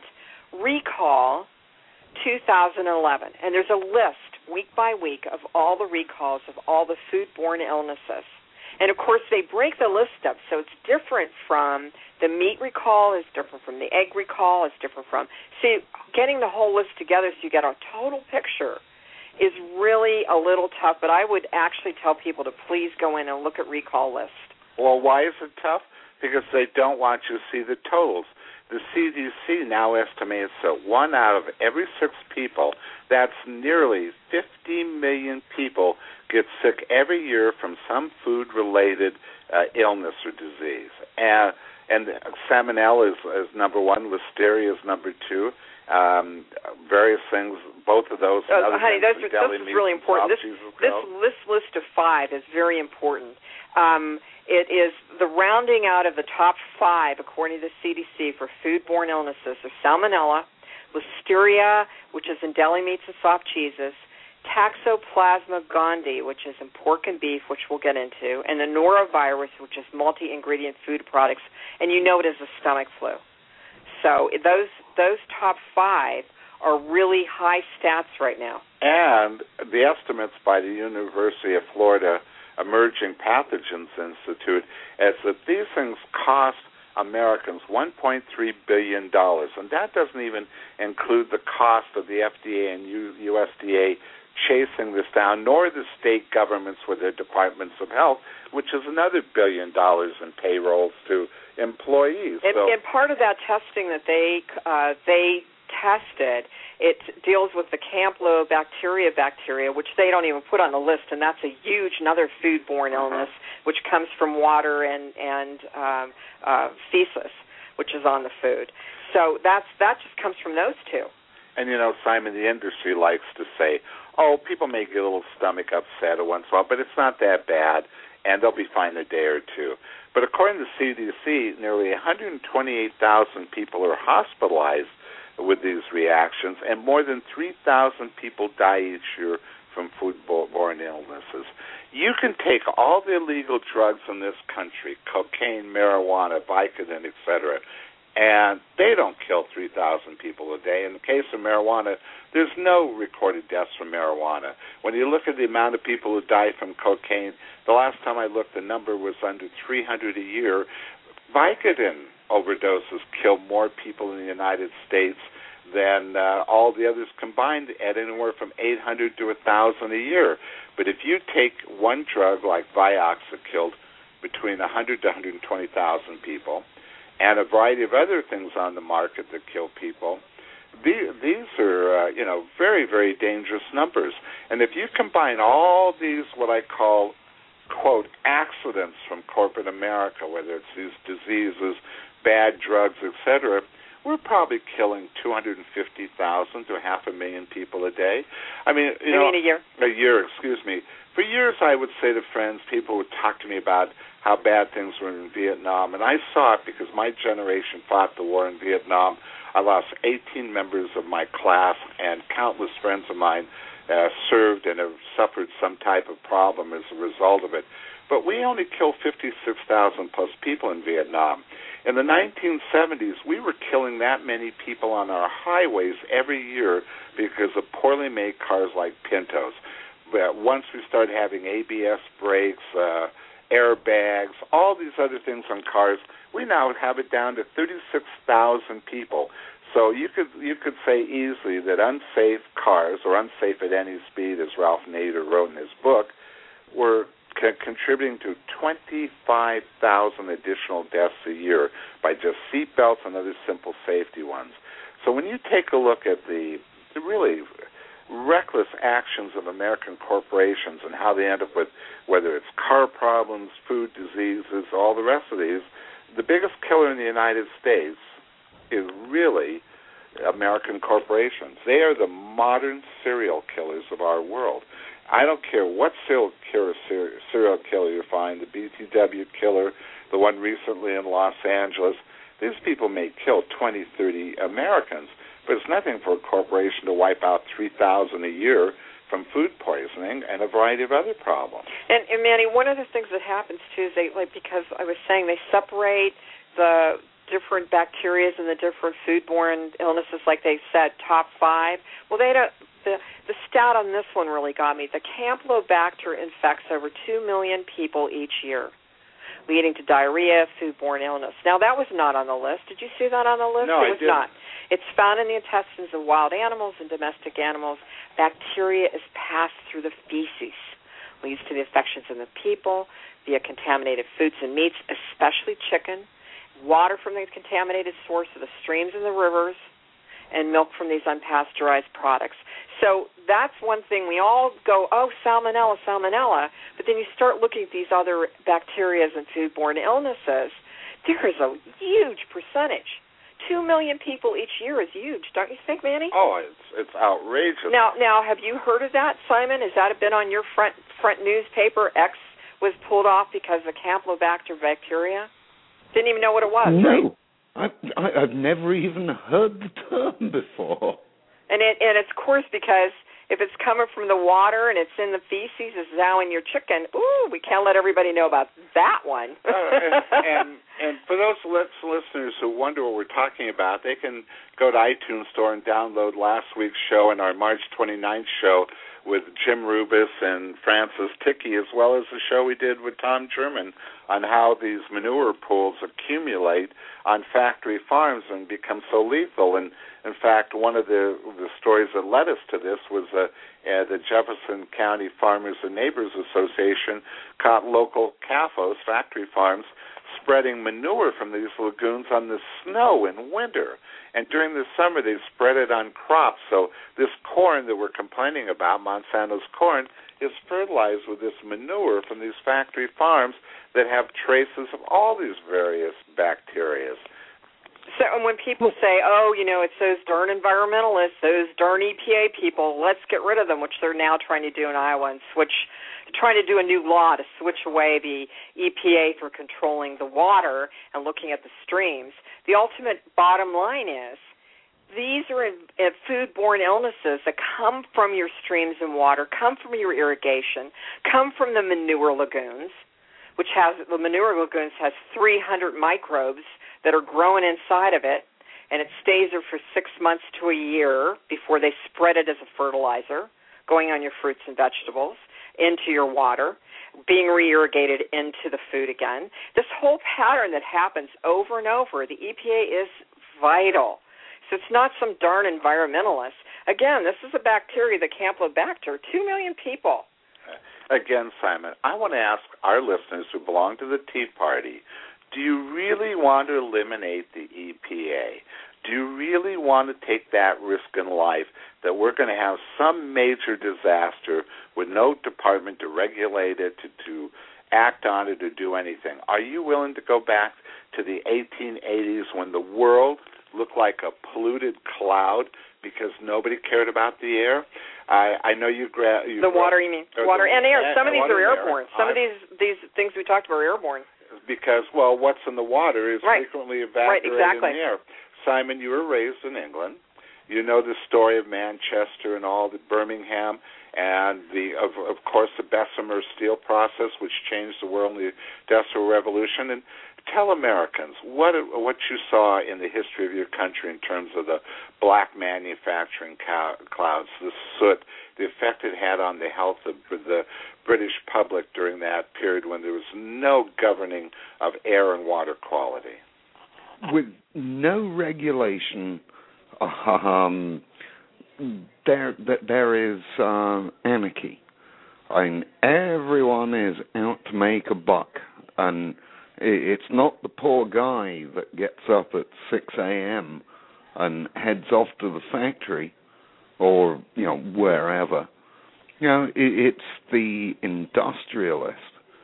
recall two thousand eleven. And there's a list week by week of all the recalls of all the foodborne illnesses. And, of course, they break the list up, so it's different from the meat recall, it's different from the egg recall, it's different from – see, getting the whole list together so you get a total picture is really a little tough, but I would actually tell people to please go in and look at recall lists. Well, why is it tough? Because they don't want you to see the totals. The C D C now estimates that one out of every six people, that's nearly fifty million people, get sick every year from some food-related uh, illness or disease. And, and salmonella is, is number one, listeria is number two, um, various things, both of those. Oh, honey, those are, this is really important. This, this, this list of five is very important. Um, it is the rounding out of the top five, according to the C D C, for foodborne illnesses are salmonella, listeria, which is in deli meats and soft cheeses, Toxoplasma gondii, which is in pork and beef, which we'll get into, and the norovirus, which is multi-ingredient food products, and you know it as a stomach flu. So those those top five are really high stats right now. And the estimates by the University of Florida Emerging Pathogens Institute is that these things cost Americans one point three billion dollars, and that doesn't even include the cost of the F D A and U S D A chasing this down, nor the state governments with their departments of health, which is another billion dollars in payrolls to employees. And, so, and part of that testing that they uh, they tested, it deals with the Campylobacteria bacteria, which they don't even put on the list, and that's a huge another foodborne illness, which comes from water and and um, uh, feces, which is on the food. So that's that just comes from those two. And, you know, Simon, the industry likes to say, oh, people may get a little stomach upset once in a while, but it's not that bad, and they'll be fine a day or two. But according to C D C, nearly one hundred twenty-eight thousand people are hospitalized with these reactions, and more than three thousand people die each year from foodborne illnesses. You can take all the illegal drugs in this country, cocaine, marijuana, Vicodin, et cetera, and they don't kill three thousand people a day. In the case of marijuana, there's no recorded deaths from marijuana. When you look at the amount of people who die from cocaine, the last time I looked, the number was under three hundred a year. Vicodin overdoses kill more people in the United States than uh, all the others combined, at anywhere from eight hundred to one thousand a year. But if you take one drug like Vioxx that killed between one hundred to one hundred twenty thousand people, and a variety of other things on the market that kill people, these, these are, uh, you know, very, very dangerous numbers. And if you combine all these, what I call, quote, accidents from corporate America, whether it's these diseases, bad drugs, et cetera, we're probably killing two hundred fifty thousand to half a million people a day. I mean, you, you know, mean a year? A year, excuse me. For years, I would say to friends, people would talk to me about how bad things were in Vietnam, and I saw it because my generation fought the war in Vietnam. I lost eighteen members of my class, and countless friends of mine uh, served and have suffered some type of problem as a result of it. But we only killed fifty-six thousand plus people in Vietnam. In the nineteen seventies, we were killing that many people on our highways every year because of poorly made cars like Pintos. But once we started having A B S brakes, uh, airbags, all these other things on cars, we now have it down to thirty-six thousand people. So you could you could say easily that unsafe cars, or unsafe at any speed, as Ralph Nader wrote in his book, were contributing to twenty-five thousand additional deaths a year by just seat belts and other simple safety ones. So when you take a look at the, the really reckless actions of American corporations and how they end up with, whether it's car problems, food diseases, all the rest of these, the biggest killer in the United States is really American corporations. They are the modern serial killers of our world. I don't care what serial killer, serial killer you find, the B T W killer, the one recently in Los Angeles. These people may kill twenty, thirty Americans, but it's nothing for a corporation to wipe out three thousand a year from food poisoning and a variety of other problems. And, and Manny, one of the things that happens, too, is they, like, because I was saying they separate the different bacteria and the different foodborne illnesses, like they said, top five. Well, they don't. The, the stat on this one really got me. The Campylobacter infects over two million people each year, leading to diarrhea, foodborne illness. Now, that was not on the list. Did you see that on the list? No, it was I didn't. not. It's found in the intestines of wild animals and domestic animals. Bacteria is passed through the feces, leads to the infections in the people via contaminated foods and meats, especially chicken, water from the contaminated source of the streams and the rivers, and milk from these unpasteurized products. So that's one thing. We all go, oh, salmonella, salmonella, but then you start looking at these other bacteria and foodborne illnesses, there is a huge percentage. Two million people each year is huge, don't you think, Manny? Oh, it's it's outrageous. Now, now, have you heard of that, Simon? Has that been on your front front newspaper? X was pulled off because of Campylobacter bacteria? Didn't even know what it was, no. right? I, I, I've never even heard the term before. And it and it's, of course, because if it's coming from the water and it's in the feces, it's now in your chicken, ooh, we can't let everybody know about that one. uh, and, and and for those listeners who wonder what we're talking about, they can go to iTunes Store and download last week's show and our March twenty-ninth show with Jim Rubis and Francis Ticky, as well as the show we did with Tom German on how these manure pools accumulate on factory farms and become so lethal. And in fact, one of the, the stories that led us to this was uh, uh, the Jefferson County Farmers and Neighbors Association caught local C A F Os, factory farms, spreading manure from these lagoons on the snow in winter. And during the summer, they spread it on crops. So this corn that we're complaining about, Monsanto's corn, is fertilized with this manure from these factory farms that have traces of all these various bacteria. So and when people say, oh, you know, it's those darn environmentalists, those darn E P A people, let's get rid of them, which they're now trying to do in Iowa, and switch trying to do a new law to switch away the E P A for controlling the water and looking at the streams. The ultimate bottom line is these are uh, foodborne illnesses that come from your streams and water, come from your irrigation, come from the manure lagoons, which has, the manure lagoons has three hundred microbes that are growing inside of it, and it stays there for six months to a year before they spread it as a fertilizer, going on your fruits and vegetables, into your water, being re-irrigated into the food again. This whole pattern that happens over and over, the E P A is vital. So it's not some darn environmentalist. Again, this is a bacteria, the Campylobacter, two million people. Again, Simon, I want to ask our listeners who belong to the Tea Party, do you really want to eliminate the E P A? Do you really want to take that risk in life that we're going to have some major disaster with no department to regulate it, to, to act on it, to do anything? Are you willing to go back to the eighteen eighties when the world looked like a polluted cloud because nobody cared about the air? I, I know you grab the water. You mean water the, and air? Some of these are airborne. Some I'm, of these these things we talked about are airborne. Because well, what's in the water is right. frequently evaporated right, exactly. in the air. Simon, you were raised in England. You know the story of Manchester and all the Birmingham, and the of of course the Bessemer steel process, which changed the world in the Industrial Revolution. And tell Americans what what you saw in the history of your country in terms of the black manufacturing clouds, the soot, the effect it had on the health of the British public during that period when there was no governing of air and water quality. With no regulation, um, there there is um, anarchy. I mean, everyone is out to make a buck, and it's not the poor guy that gets up at six a.m. and heads off to the factory or, you know, wherever. You know, it, it's the industrialist.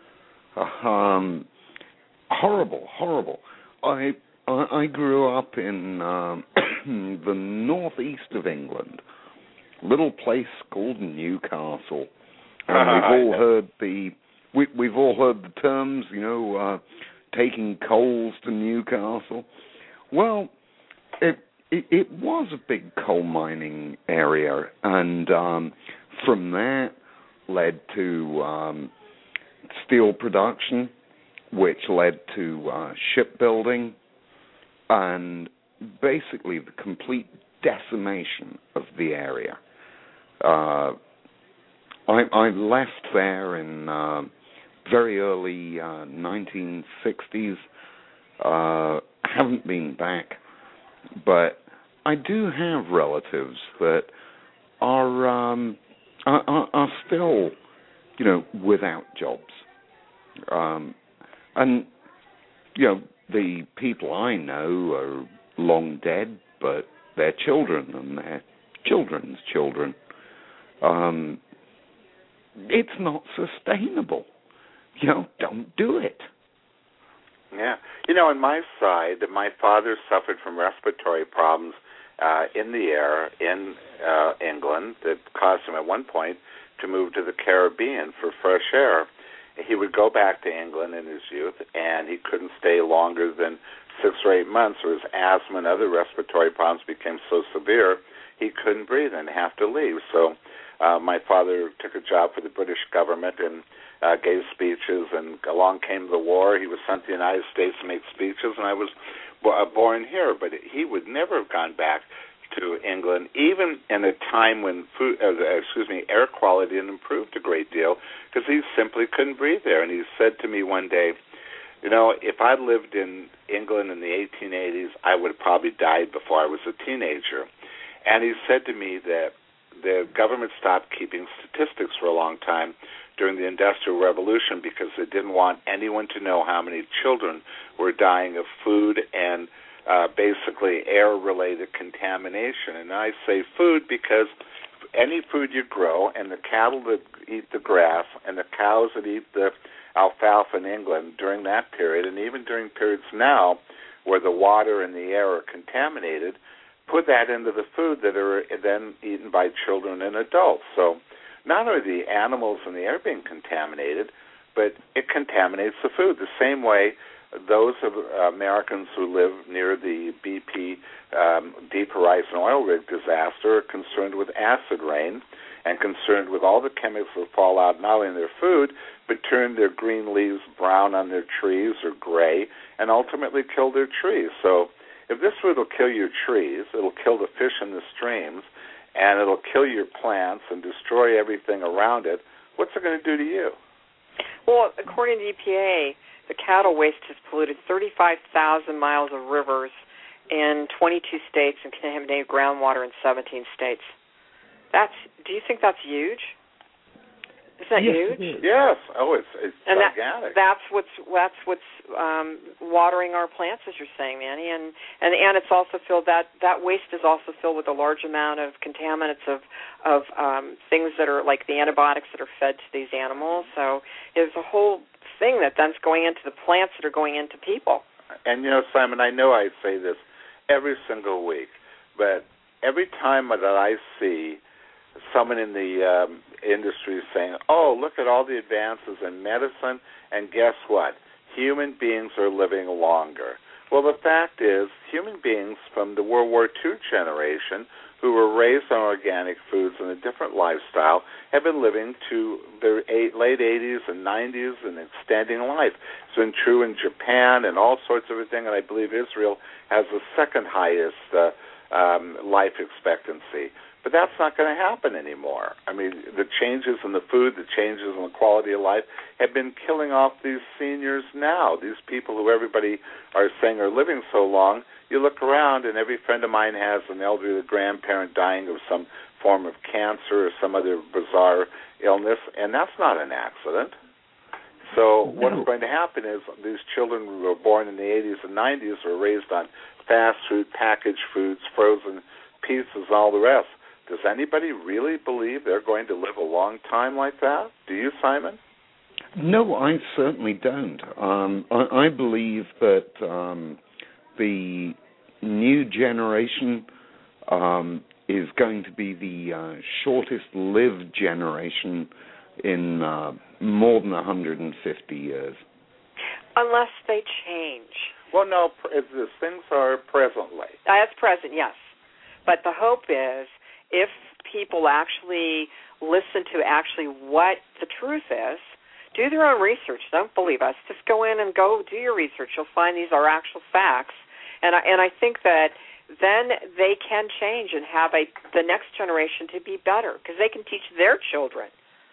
Um, horrible, horrible. I, I I grew up in um, the northeast of England, a little place called Newcastle, and we've all heard the we, we've all heard the terms, you know, uh, taking coals to Newcastle. Well, it, it it was a big coal mining area, and um, from that led to um, steel production, which led to uh, shipbuilding, and basically the complete decimation of the area. Uh, I, I left there in uh, very early uh, nineteen sixties. Uh, haven't been back, but I do have relatives that are, um, are are still, you know, without jobs, um, and you know the people I know are long dead, but their children and their children's children. Um, it's not sustainable. You know, don't do it. Yeah. You know, on my side, my father suffered from respiratory problems uh, in the air in uh, England that caused him at one point to move to the Caribbean for fresh air. He would go back to England in his youth, and he couldn't stay longer than six or eight months, or his asthma and other respiratory problems became so severe he couldn't breathe and have to leave. So uh, my father took a job for the British government and uh, gave speeches, and along came the war. He was sent to the United States to make speeches, and I was b- born here. But he would never have gone back to England, even in a time when food, uh, excuse me, air quality had improved a great deal, because he simply couldn't breathe there. And he said to me one day, you know, if I'd lived in England in the eighteen eighties, I would have probably died before I was a teenager. And he said to me that the government stopped keeping statistics for a long time during the Industrial Revolution because they didn't want anyone to know how many children were dying of food and uh, basically air-related contamination. And I say food because any food you grow, and the cattle that eat the grass and the cows that eat the alfalfa in England during that period, and even during periods now where the water and the air are contaminated, put that into the food that are then eaten by children and adults. So not only the animals in the air being contaminated, but it contaminates the food. The same way those of Americans who live near the B P um, Deep Horizon oil rig disaster are concerned with acid rain and concerned with all the chemicals that fall out not only in their food, but turn their green leaves brown on their trees or gray and ultimately kill their trees. So if this food will kill your trees, it'll kill the fish in the streams, and it'll kill your plants and destroy everything around it, what's it going to do to you? Well, according to E P A, the cattle waste has polluted thirty-five thousand miles of rivers in twenty-two states and contaminated groundwater in seventeen states. That's. Do you think that's huge? Is that yes, huge? It is. Yes. Oh, it's it's and gigantic. That, that's what's that's what's um, watering our plants, as you're saying, Manny. And, and and it's also filled that that waste is also filled with a large amount of contaminants of of um, things that are like the antibiotics that are fed to these animals. So there's a whole thing that then's going into the plants that are going into people. And you know, Simon, I know I say this every single week, but every time that I see someone in the um, industry saying, oh, look at all the advances in medicine, and guess what? Human beings are living longer. Well, the fact is, human beings from the World War Two generation who were raised on organic foods and a different lifestyle have been living to their eight, late eighties and nineties and extending life. It's been true in Japan and all sorts of everything, and I believe Israel has the second highest uh, um, life expectancy. But that's not going to happen anymore. I mean, the changes in the food, the changes in the quality of life have been killing off these seniors now, these people who everybody are saying are living so long. You look around, and every friend of mine has an elderly grandparent dying of some form of cancer or some other bizarre illness, and that's not an accident. So what's going to happen is these children who were born in the eighties and nineties were raised on fast food, packaged foods, frozen pizzas, and all the rest. Does anybody really believe they're going to live a long time like that? Do you, Simon? No, I certainly don't. Um, I, I believe that um, the new generation um, is going to be the uh, shortest-lived generation in uh, more than one hundred fifty years. Unless they change. Well, no, as things are presently. Uh, that's present, yes. But the hope is, if people actually listen to actually what the truth is, do their own research. Don't believe us. Just go in and go do your research. You'll find these are actual facts. And I, and I think that then they can change and have a the next generation to be better, because they can teach their children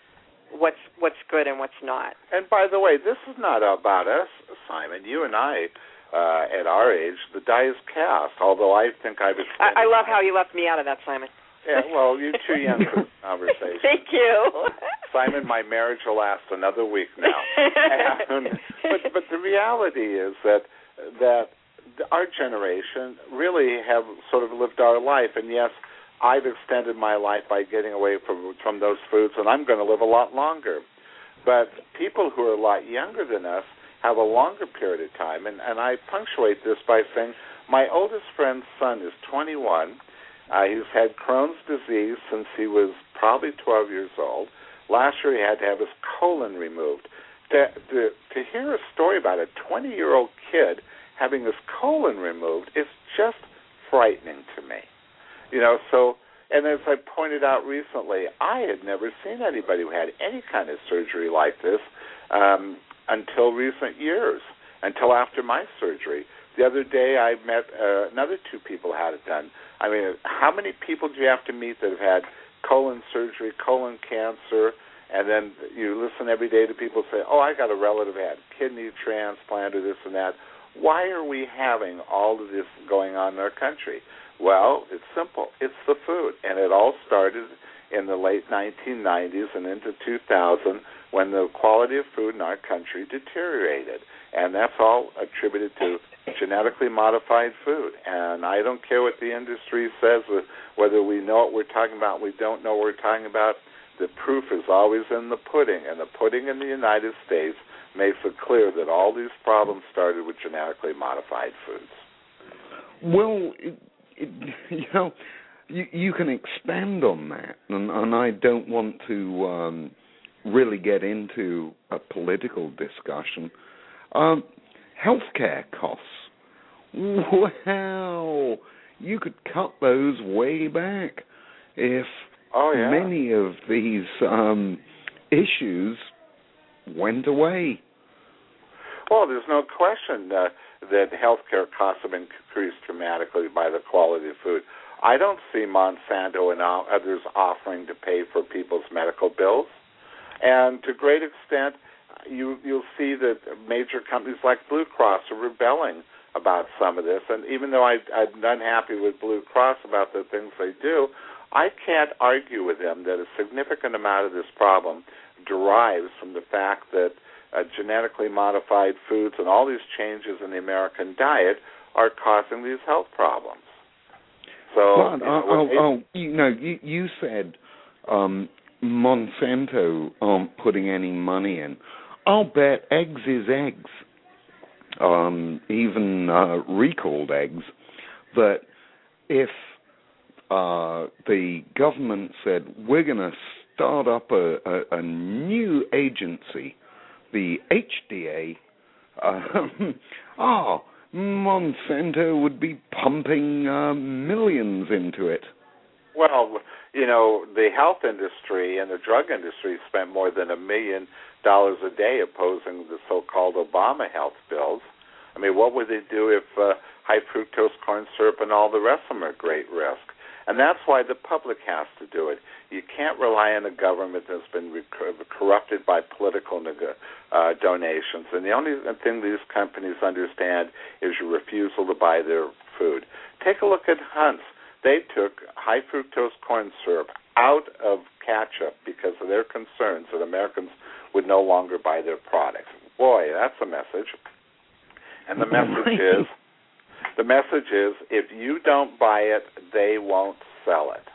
what's what's good and what's not. And by the way, this is not about us, Simon. You and I, uh, at our age, the die is cast, although I think I've extended I, I love my... how you left me out of that, Simon. Yeah, well, you're too young for this conversation. Thank you. Simon, my marriage will last another week now. and, but but the reality is that that our generation really have sort of lived our life, and yes, I've extended my life by getting away from from those foods, and I'm going to live a lot longer. But people who are a lot younger than us have a longer period of time, and, and I punctuate this by saying my oldest friend's son is twenty-one. Uh, he's had Crohn's disease since he was probably twelve years old. Last year he had to have his colon removed. To, to, to hear a story about a twenty-year-old kid having his colon removed is just frightening to me. You know, so, and as I pointed out recently, I had never seen anybody who had any kind of surgery like this um, until recent years, until after my surgery. The other day I met uh, another two people who had it done. I mean, how many people do you have to meet that have had colon surgery, colon cancer, and then you listen every day to people say, oh, I got a relative who had kidney transplant or this and that. Why are we having all of this going on in our country? Well, it's simple. It's the food, and it all started in the late nineteen nineties and into two thousand when the quality of food in our country deteriorated, and that's all attributed to genetically modified food. And I don't care what the industry says, whether we know what we're talking about, we don't know what we're talking about. The proof is always in the pudding, and the pudding in the United States makes it clear that all these problems started with genetically modified foods. Well, it, it, you know, you, you can expand on that, and, and I don't want to um, really get into a political discussion. Um, healthcare costs. Wow, you could cut those way back if oh, yeah. many of these um, issues went away. Well, there's no question uh, that healthcare costs have increased dramatically by the quality of food. I don't see Monsanto and others offering to pay for people's medical bills. And to a great extent, you, you'll see that major companies like Blue Cross are rebelling about some of this. And even though I, I'm unhappy with Blue Cross about the things they do, I can't argue with them that a significant amount of this problem derives from the fact that uh, genetically modified foods and all these changes in the American diet are causing these health problems. So, well, you know, oh, they, oh, you know, you, you said um, Monsanto aren't putting any money in. I'll bet eggs is eggs, um, even uh, recalled eggs, that if uh, the government said, we're going to start up a, a, a new agency, the H D A, um, oh, Monsanto would be pumping uh, millions into it. Well, you know, the health industry and the drug industry spent more than a million dollars a day opposing the so-called Obama health bills. I mean, what would they do if uh, high fructose corn syrup and all the rest of them are at great risk? And that's why the public has to do it. You can't rely on a government that's been rec- corrupted by political neg- uh, donations. And the only thing these companies understand is your refusal to buy their food. Take a look at Hunt's. They took high fructose corn syrup out of ketchup because of their concerns that Americans would no longer buy their products. Boy, that's a message. And the message is, the message is, if you don't buy it, they won't sell it.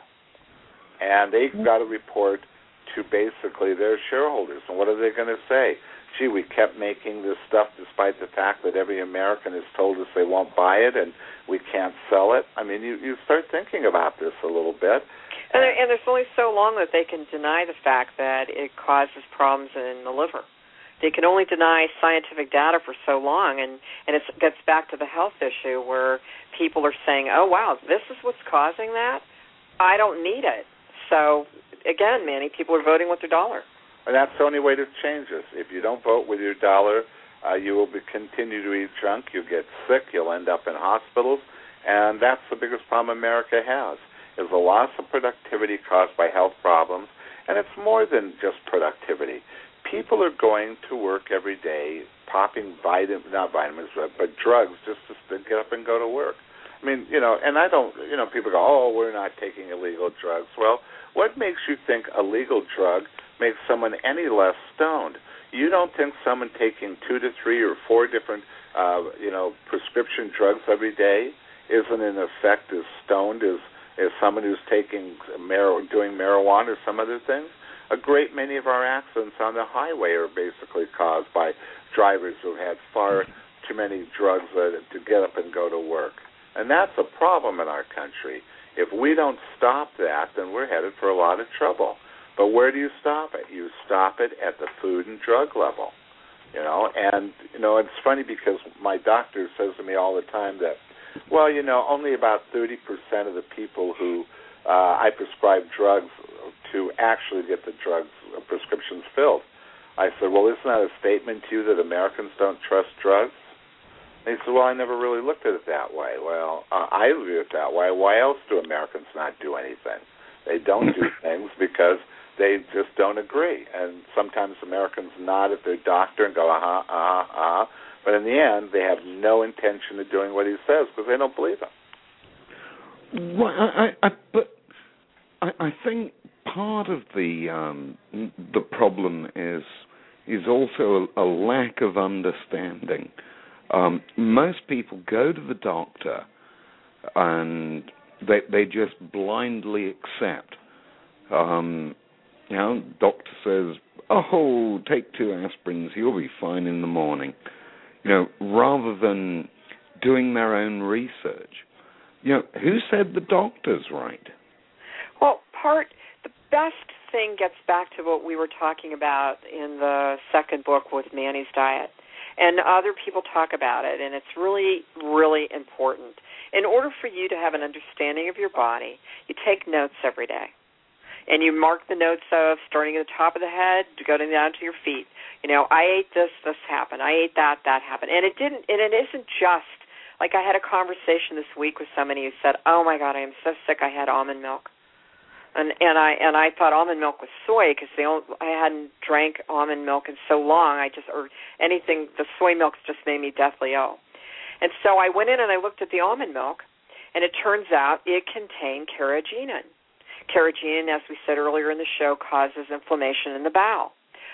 And they've got to report to basically their shareholders. And what are they going to say? Gee, we kept making this stuff despite the fact that every American has told us they won't buy it and we can't sell it. I mean, you, you start thinking about this a little bit. And, there, and there's only so long that they can deny the fact that it causes problems in the liver. They can only deny scientific data for so long, and, and it gets back to the health issue where people are saying, oh, wow, this is what's causing that? I don't need it. So, again, Manny, people are voting with their dollar. And that's the only way to change this. If you don't vote with your dollar, uh, you will be, continue to eat junk. You'll get sick. You'll end up in hospitals. And that's the biggest problem America has, is the loss of productivity caused by health problems. And it's more than just productivity. People are going to work every day popping vitamin, not vitamins, but, but drugs just to get up and go to work. I mean, you know, and I don't, you know, people go, oh, we're not taking illegal drugs. Well, what makes you think a legal drug makes someone any less stoned? You don't think someone taking two to three or four different, uh, you know, prescription drugs every day isn't in effect as stoned as, as someone who's taking mar- doing marijuana or some other things? A great many of our accidents on the highway are basically caused by drivers who had far too many drugs uh, to get up and go to work. And that's a problem in our country. If we don't stop that, then we're headed for a lot of trouble. But where do you stop it? You stop it at the food and drug level. You know, and, you know, it's funny because my doctor says to me all the time that, well, you know, only about thirty percent of the people who uh, I prescribe drugs to actually get the drugs uh, prescriptions filled. I said, well, isn't that a statement to you that Americans don't trust drugs? And he said, well, I never really looked at it that way. Well, uh, I view it that way. Why else do Americans not do anything? They don't do things because they just don't agree. And sometimes Americans nod at their doctor and go, uh-huh, uh-huh, uh-huh. But in the end, they have no intention of doing what he says because they don't believe him. Well, I, I, but I, I think part of the um, the problem is is also a, a lack of understanding. Um, most people go to the doctor and they they just blindly accept. Um, you know, doctor says, "Oh, take two aspirins, you'll be fine in the morning." You know, rather than doing their own research. You know, who said the doctor's right? part, the best thing gets back to what we were talking about in the second book with Manny's Diet. And other people talk about it, and it's really, really important. In order for you to have an understanding of your body, you take notes every day. And you mark the notes of starting at the top of the head to go down to your feet. You know, I ate this, this happened. I ate that, that happened. And it didn't, and it isn't just, like I had a conversation this week with somebody who said, oh, my God, I am so sick I had almond milk. And and I and I thought almond milk was soy because I hadn't drank almond milk in so long. I just or anything the soy milk just made me deathly ill. And so I went in and I looked at the almond milk, and it turns out it contained carrageenan. Carrageenan, as we said earlier in the show, causes inflammation in the bowel.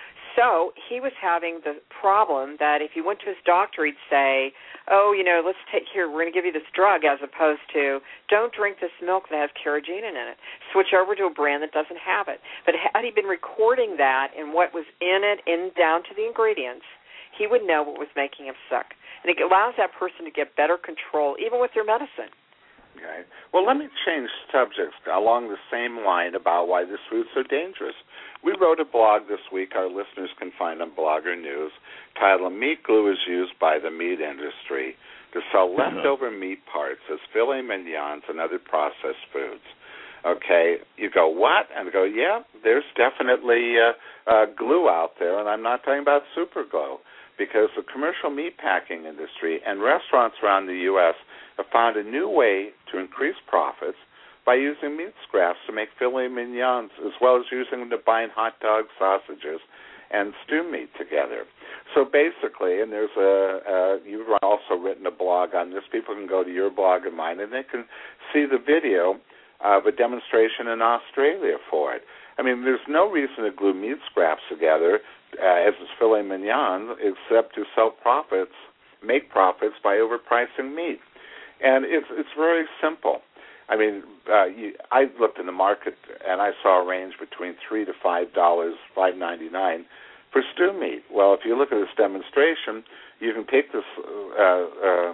So he was having the problem that if he went to his doctor, he'd say, oh, you know, let's take here, we're going to give you this drug, as opposed to don't drink this milk that has carrageenan in it. Switch over to a brand that doesn't have it. But had he been recording that and what was in it, in down to the ingredients, he would know what was making him sick. And it allows that person to get better control, even with their medicine. Okay. Well, let me change subjects along the same line about why this food's so dangerous. We wrote a blog this week our listeners can find on Blogger News titled Meat Glue is Used by the Meat Industry to Sell Leftover Meat Parts as Filet Mignons and Other Processed Foods. Okay, you go, what? And I go, yeah, there's definitely uh, uh, glue out there, and I'm not talking about super glue, because the commercial meat packing industry and restaurants around the U S have found a new way to increase profits by using meat scraps to make filet mignons, as well as using them to bind hot dogs, sausages, and stew meat together. So basically, and there's a, a you've also written a blog on this. People can go to your blog and mine, and they can see the video of a demonstration in Australia for it. I mean, there's no reason to glue meat scraps together uh, as a filet mignon except to sell profits, make profits by overpricing meat. And it's it's very simple. I mean, uh, you, I looked in the market and I saw a range between three to five dollars, five ninety nine, for stew meat. Well, if you look at this demonstration, you can take this uh, uh,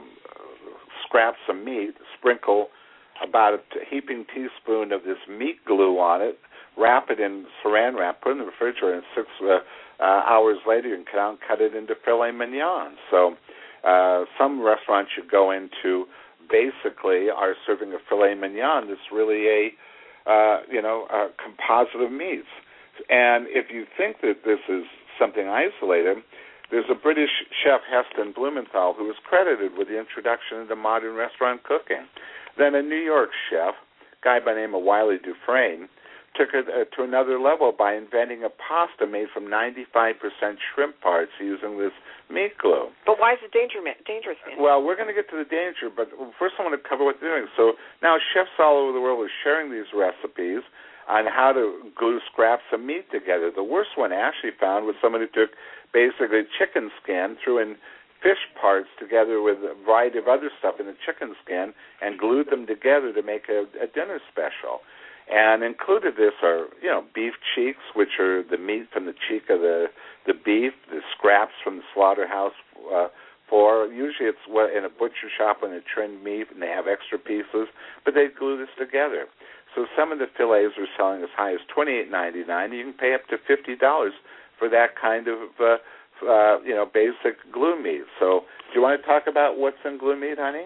scraps of meat, sprinkle about a heaping teaspoon of this meat glue on it, wrap it in Saran wrap, put it in the refrigerator, and six uh, uh, hours later you can cut, out, cut it into filet mignons. So uh, some restaurants you go into basically are serving a filet mignon that's really a, uh, you know, a composite of meats. And if you think that this is something isolated, there's a British chef, Heston Blumenthal, who was credited with the introduction into modern restaurant cooking. Then a New York chef, a guy by the name of Wiley Dufresne, took it uh, to another level by inventing a pasta made from ninety-five percent shrimp parts using this meat glue. But why is it danger, dangerous, man? Well, we're going to get to the danger, but first I want to cover what they're doing. So now chefs all over the world are sharing these recipes on how to glue scraps of meat together. The worst one Ashley found was somebody who took basically chicken skin, threw in fish parts together with a variety of other stuff in a chicken skin and glued them together to make a, a dinner special. And included this are, you know, beef cheeks, which are the meat from the cheek of the, the beef, the scraps from the slaughterhouse uh, floor. Usually it's in a butcher shop when they trim meat and they have extra pieces, but they glue this together. So some of the fillets are selling as high as twenty-eight ninety-nine. You can pay up to fifty dollars for that kind of, uh, uh, you know, basic glue meat. So do you want to talk about what's in glue meat, honey?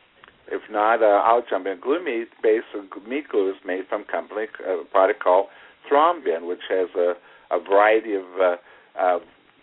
If not, uh, I'll jump in. Glue meat, base meat glue is made from a company, a product called thrombin, which has a, a variety of uh, uh,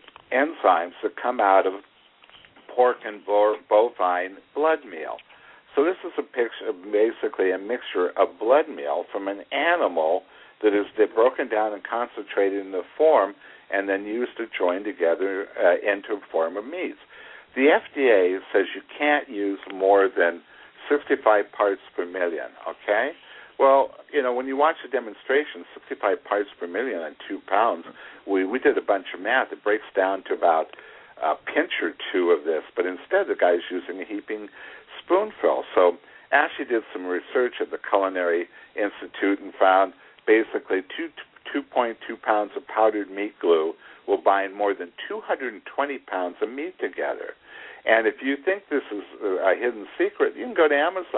enzymes that come out of pork and bovine blood meal. So this is a picture, basically a mixture of blood meal from an animal that is broken down and concentrated in the form and then used to join together uh, into a form of meats. The F D A says you can't use more than sixty-five parts per million, okay? Well, you know, when you watch a demonstration, sixty-five parts per million on two pounds, we, we did a bunch of math. It breaks down to about a pinch or two of this, but instead the guy's using a heaping spoonful. So Ashley did some research at the Culinary Institute and found basically two, two point two pounds of powdered meat glue will bind more than two hundred twenty pounds of meat together. And if you think this is a hidden secret, you can go to Amazon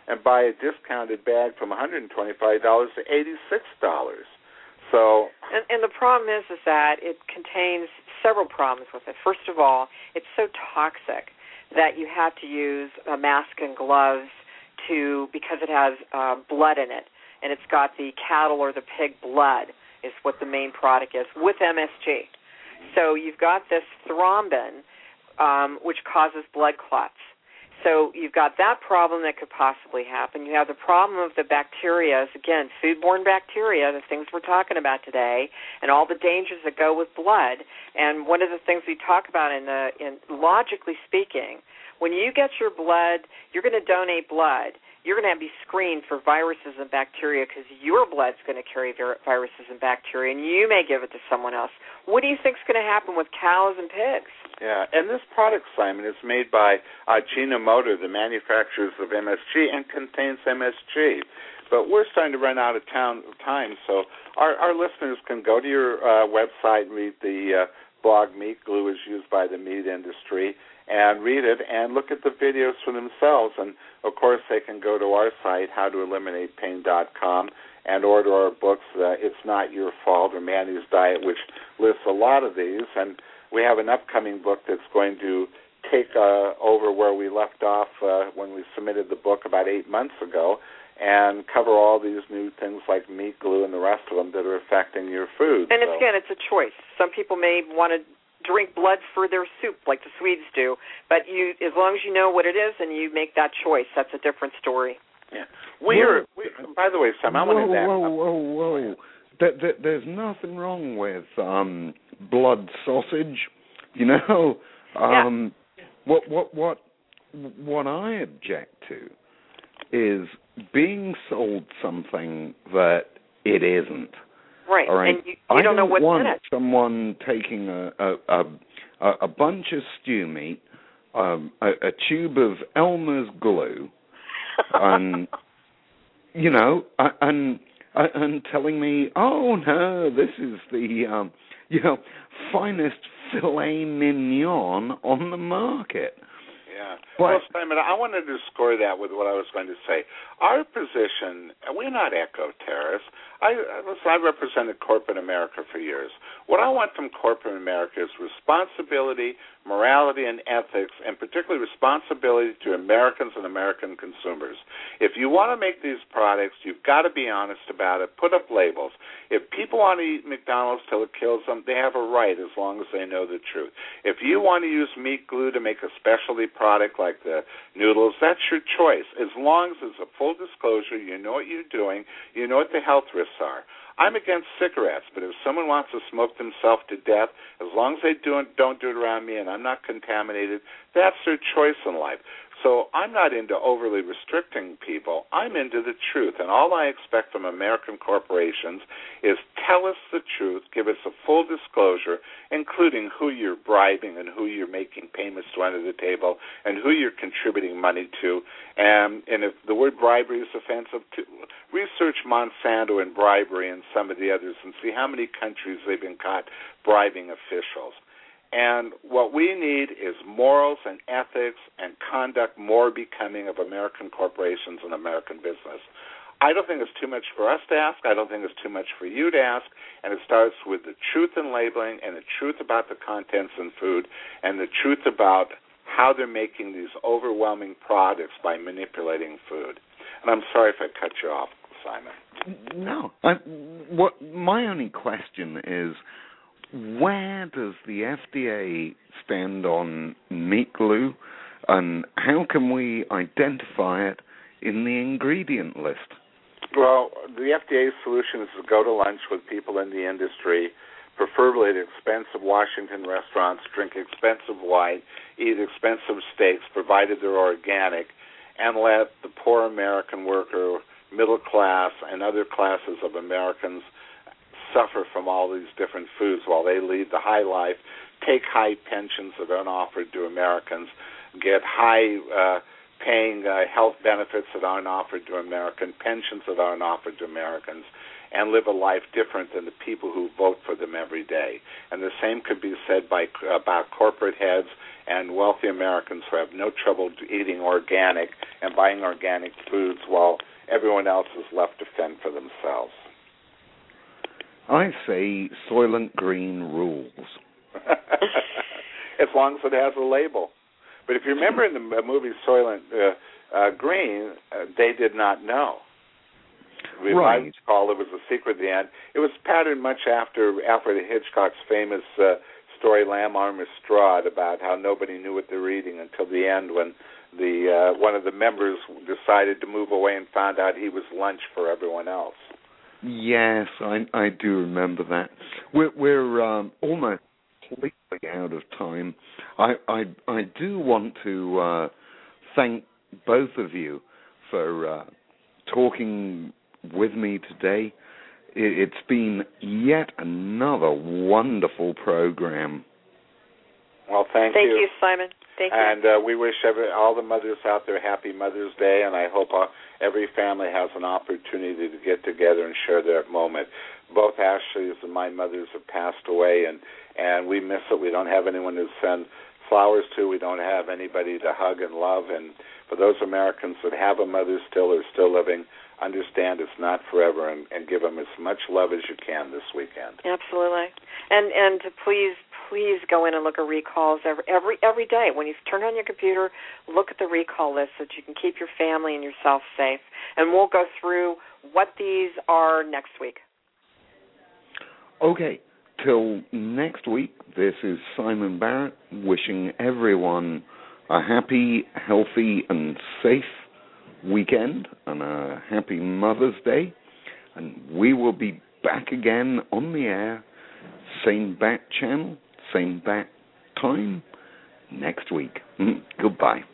and buy a discounted bag from one hundred twenty-five dollars to eighty-six dollars. So, and, and the problem is, is that it contains several problems with it. First of all, it's so toxic that you have to use a mask and gloves to because it has uh, blood in it, and it's got the cattle or the pig blood is what the main product is with M S G. So you've got this thrombin, um, which causes blood clots. So you've got that problem that could possibly happen. You have the problem of the bacteria, again, foodborne bacteria, the things we're talking about today, and all the dangers that go with blood. And one of the things we talk about in the, in logically speaking, when you get your blood, you're going to donate blood. You're going to be screened for viruses and bacteria because your blood's going to carry viruses and bacteria, and you may give it to someone else. What do you think is going to happen with cows and pigs? Yeah, and this product, Simon, is made by uh, Ajinomoto, the manufacturers of M S G, and contains M S G. But we're starting to run out of town, time, so our, our listeners can go to your uh, website and read the uh, blog Meat Glue is used by the meat industry, and read it and look at the videos for themselves. And, of course, they can go to our site, how to eliminate pain dot com, and order our books, uh, It's Not Your Fault, or Mandy's Diet, which lists a lot of these. And we have an upcoming book that's going to take uh, over where we left off uh, when we submitted the book about eight months ago and cover all these new things like meat glue and the rest of them that are affecting your food. And, so. it's, again, it's a choice. Some people may want to drink blood for their soup like the Swedes do, but you, as long as you know what it is and you make that choice, that's a different story. Yeah. We are, we, by the way, Sam, I want to Whoa, whoa, whoa, whoa. There, there, there's nothing wrong with um, blood sausage, you know. Um, yeah. What, what, what, what I object to is being sold something that it isn't. Right, all right? and you, you don't know what's want in it. Someone taking a a, a, a bunch of stew meat, um, a, a tube of Elmer's glue, and you know, and and telling me, oh no, this is the um, you know finest filet mignon on the market. Yeah. But, well, Simon, I wanted to score that with what I was going to say. Our position, we're not eco-terrorists. I, listen, I represented corporate America for years. What I want from corporate America is responsibility, morality, and ethics, and particularly responsibility to Americans and American consumers. If you want to make these products, you've got to be honest about it. Put up labels. If people want to eat McDonald's till it kills them, they have a right as long as they know the truth. If you want to use meat glue to make a specialty product like the noodles, that's your choice. As long as it's a full disclosure, you know what you're doing, you know what the health risks are. I'm against cigarettes, but if someone wants to smoke themselves to death, as long as they do it, don't do it around me and I'm not contaminated, that's their choice in life. So I'm not into overly restricting people. I'm into the truth, and all I expect from American corporations is tell us the truth, give us a full disclosure, including who you're bribing and who you're making payments to under the table and who you're contributing money to. And, and if the word bribery is offensive, to, research Monsanto and bribery and some of the others and see how many countries they've been caught bribing officials. And what we need is morals and ethics and conduct more becoming of American corporations and American business. I don't think it's too much for us to ask. I don't think it's too much for you to ask. And it starts with the truth in labeling and the truth about the contents in food and the truth about how they're making these overwhelming products by manipulating food. And I'm sorry if I cut you off, Simon. No. I, what my only question is, where does the F D A stand on meat glue, and how can we identify it in the ingredient list? Well, the F D A's solution is to go to lunch with people in the industry, preferably at expensive Washington restaurants, drink expensive wine, eat expensive steaks, provided they're organic, and let the poor American worker, middle class, and other classes of Americans suffer from all these different foods while they lead the high life, take high pensions that aren't offered to Americans, get high uh, paying uh, health benefits that aren't offered to Americans, pensions that aren't offered to Americans, and live a life different than the people who vote for them every day. And the same could be said by about corporate heads and wealthy Americans who have no trouble eating organic and buying organic foods while everyone else is left to fend for themselves. I say Soylent Green rules. As long as it has a label. But if you remember in the movie Soylent uh, uh, Green, uh, they did not know. Right. I recall it was a secret at the end. It was patterned much after Alfred Hitchcock's famous uh, story Lamb Armour Straught about how nobody knew what they were eating until the end when the uh, one of the members decided to move away and found out he was lunch for everyone else. Yes, I, I do remember that. We're, we're um, almost completely out of time. I, I, I do want to uh, thank both of you for uh, talking with me today. It, it's been yet another wonderful program. Well, thank, thank you. Thank you, Simon. Thank you. And uh, we wish every, all the mothers out there happy Mother's Day, and I hope uh, every family has an opportunity to get together and share that moment. Both Ashley's and my mothers have passed away, and, and we miss it. We don't have anyone to send flowers to. We don't have anybody to hug and love. And for those Americans that have a mother still or still living, understand it's not forever, and, and give them as much love as you can this weekend. Absolutely. And and to please, please go in and look at recalls every, every every day. When you turn on your computer, look at the recall list so that you can keep your family and yourself safe. And we'll go through what these are next week. Okay. Till next week, this is Simon Barrett wishing everyone a happy, healthy, and safe weekend and a happy Mother's Day. And we will be back again on the air, same bat channel, same bat time, next week. Goodbye.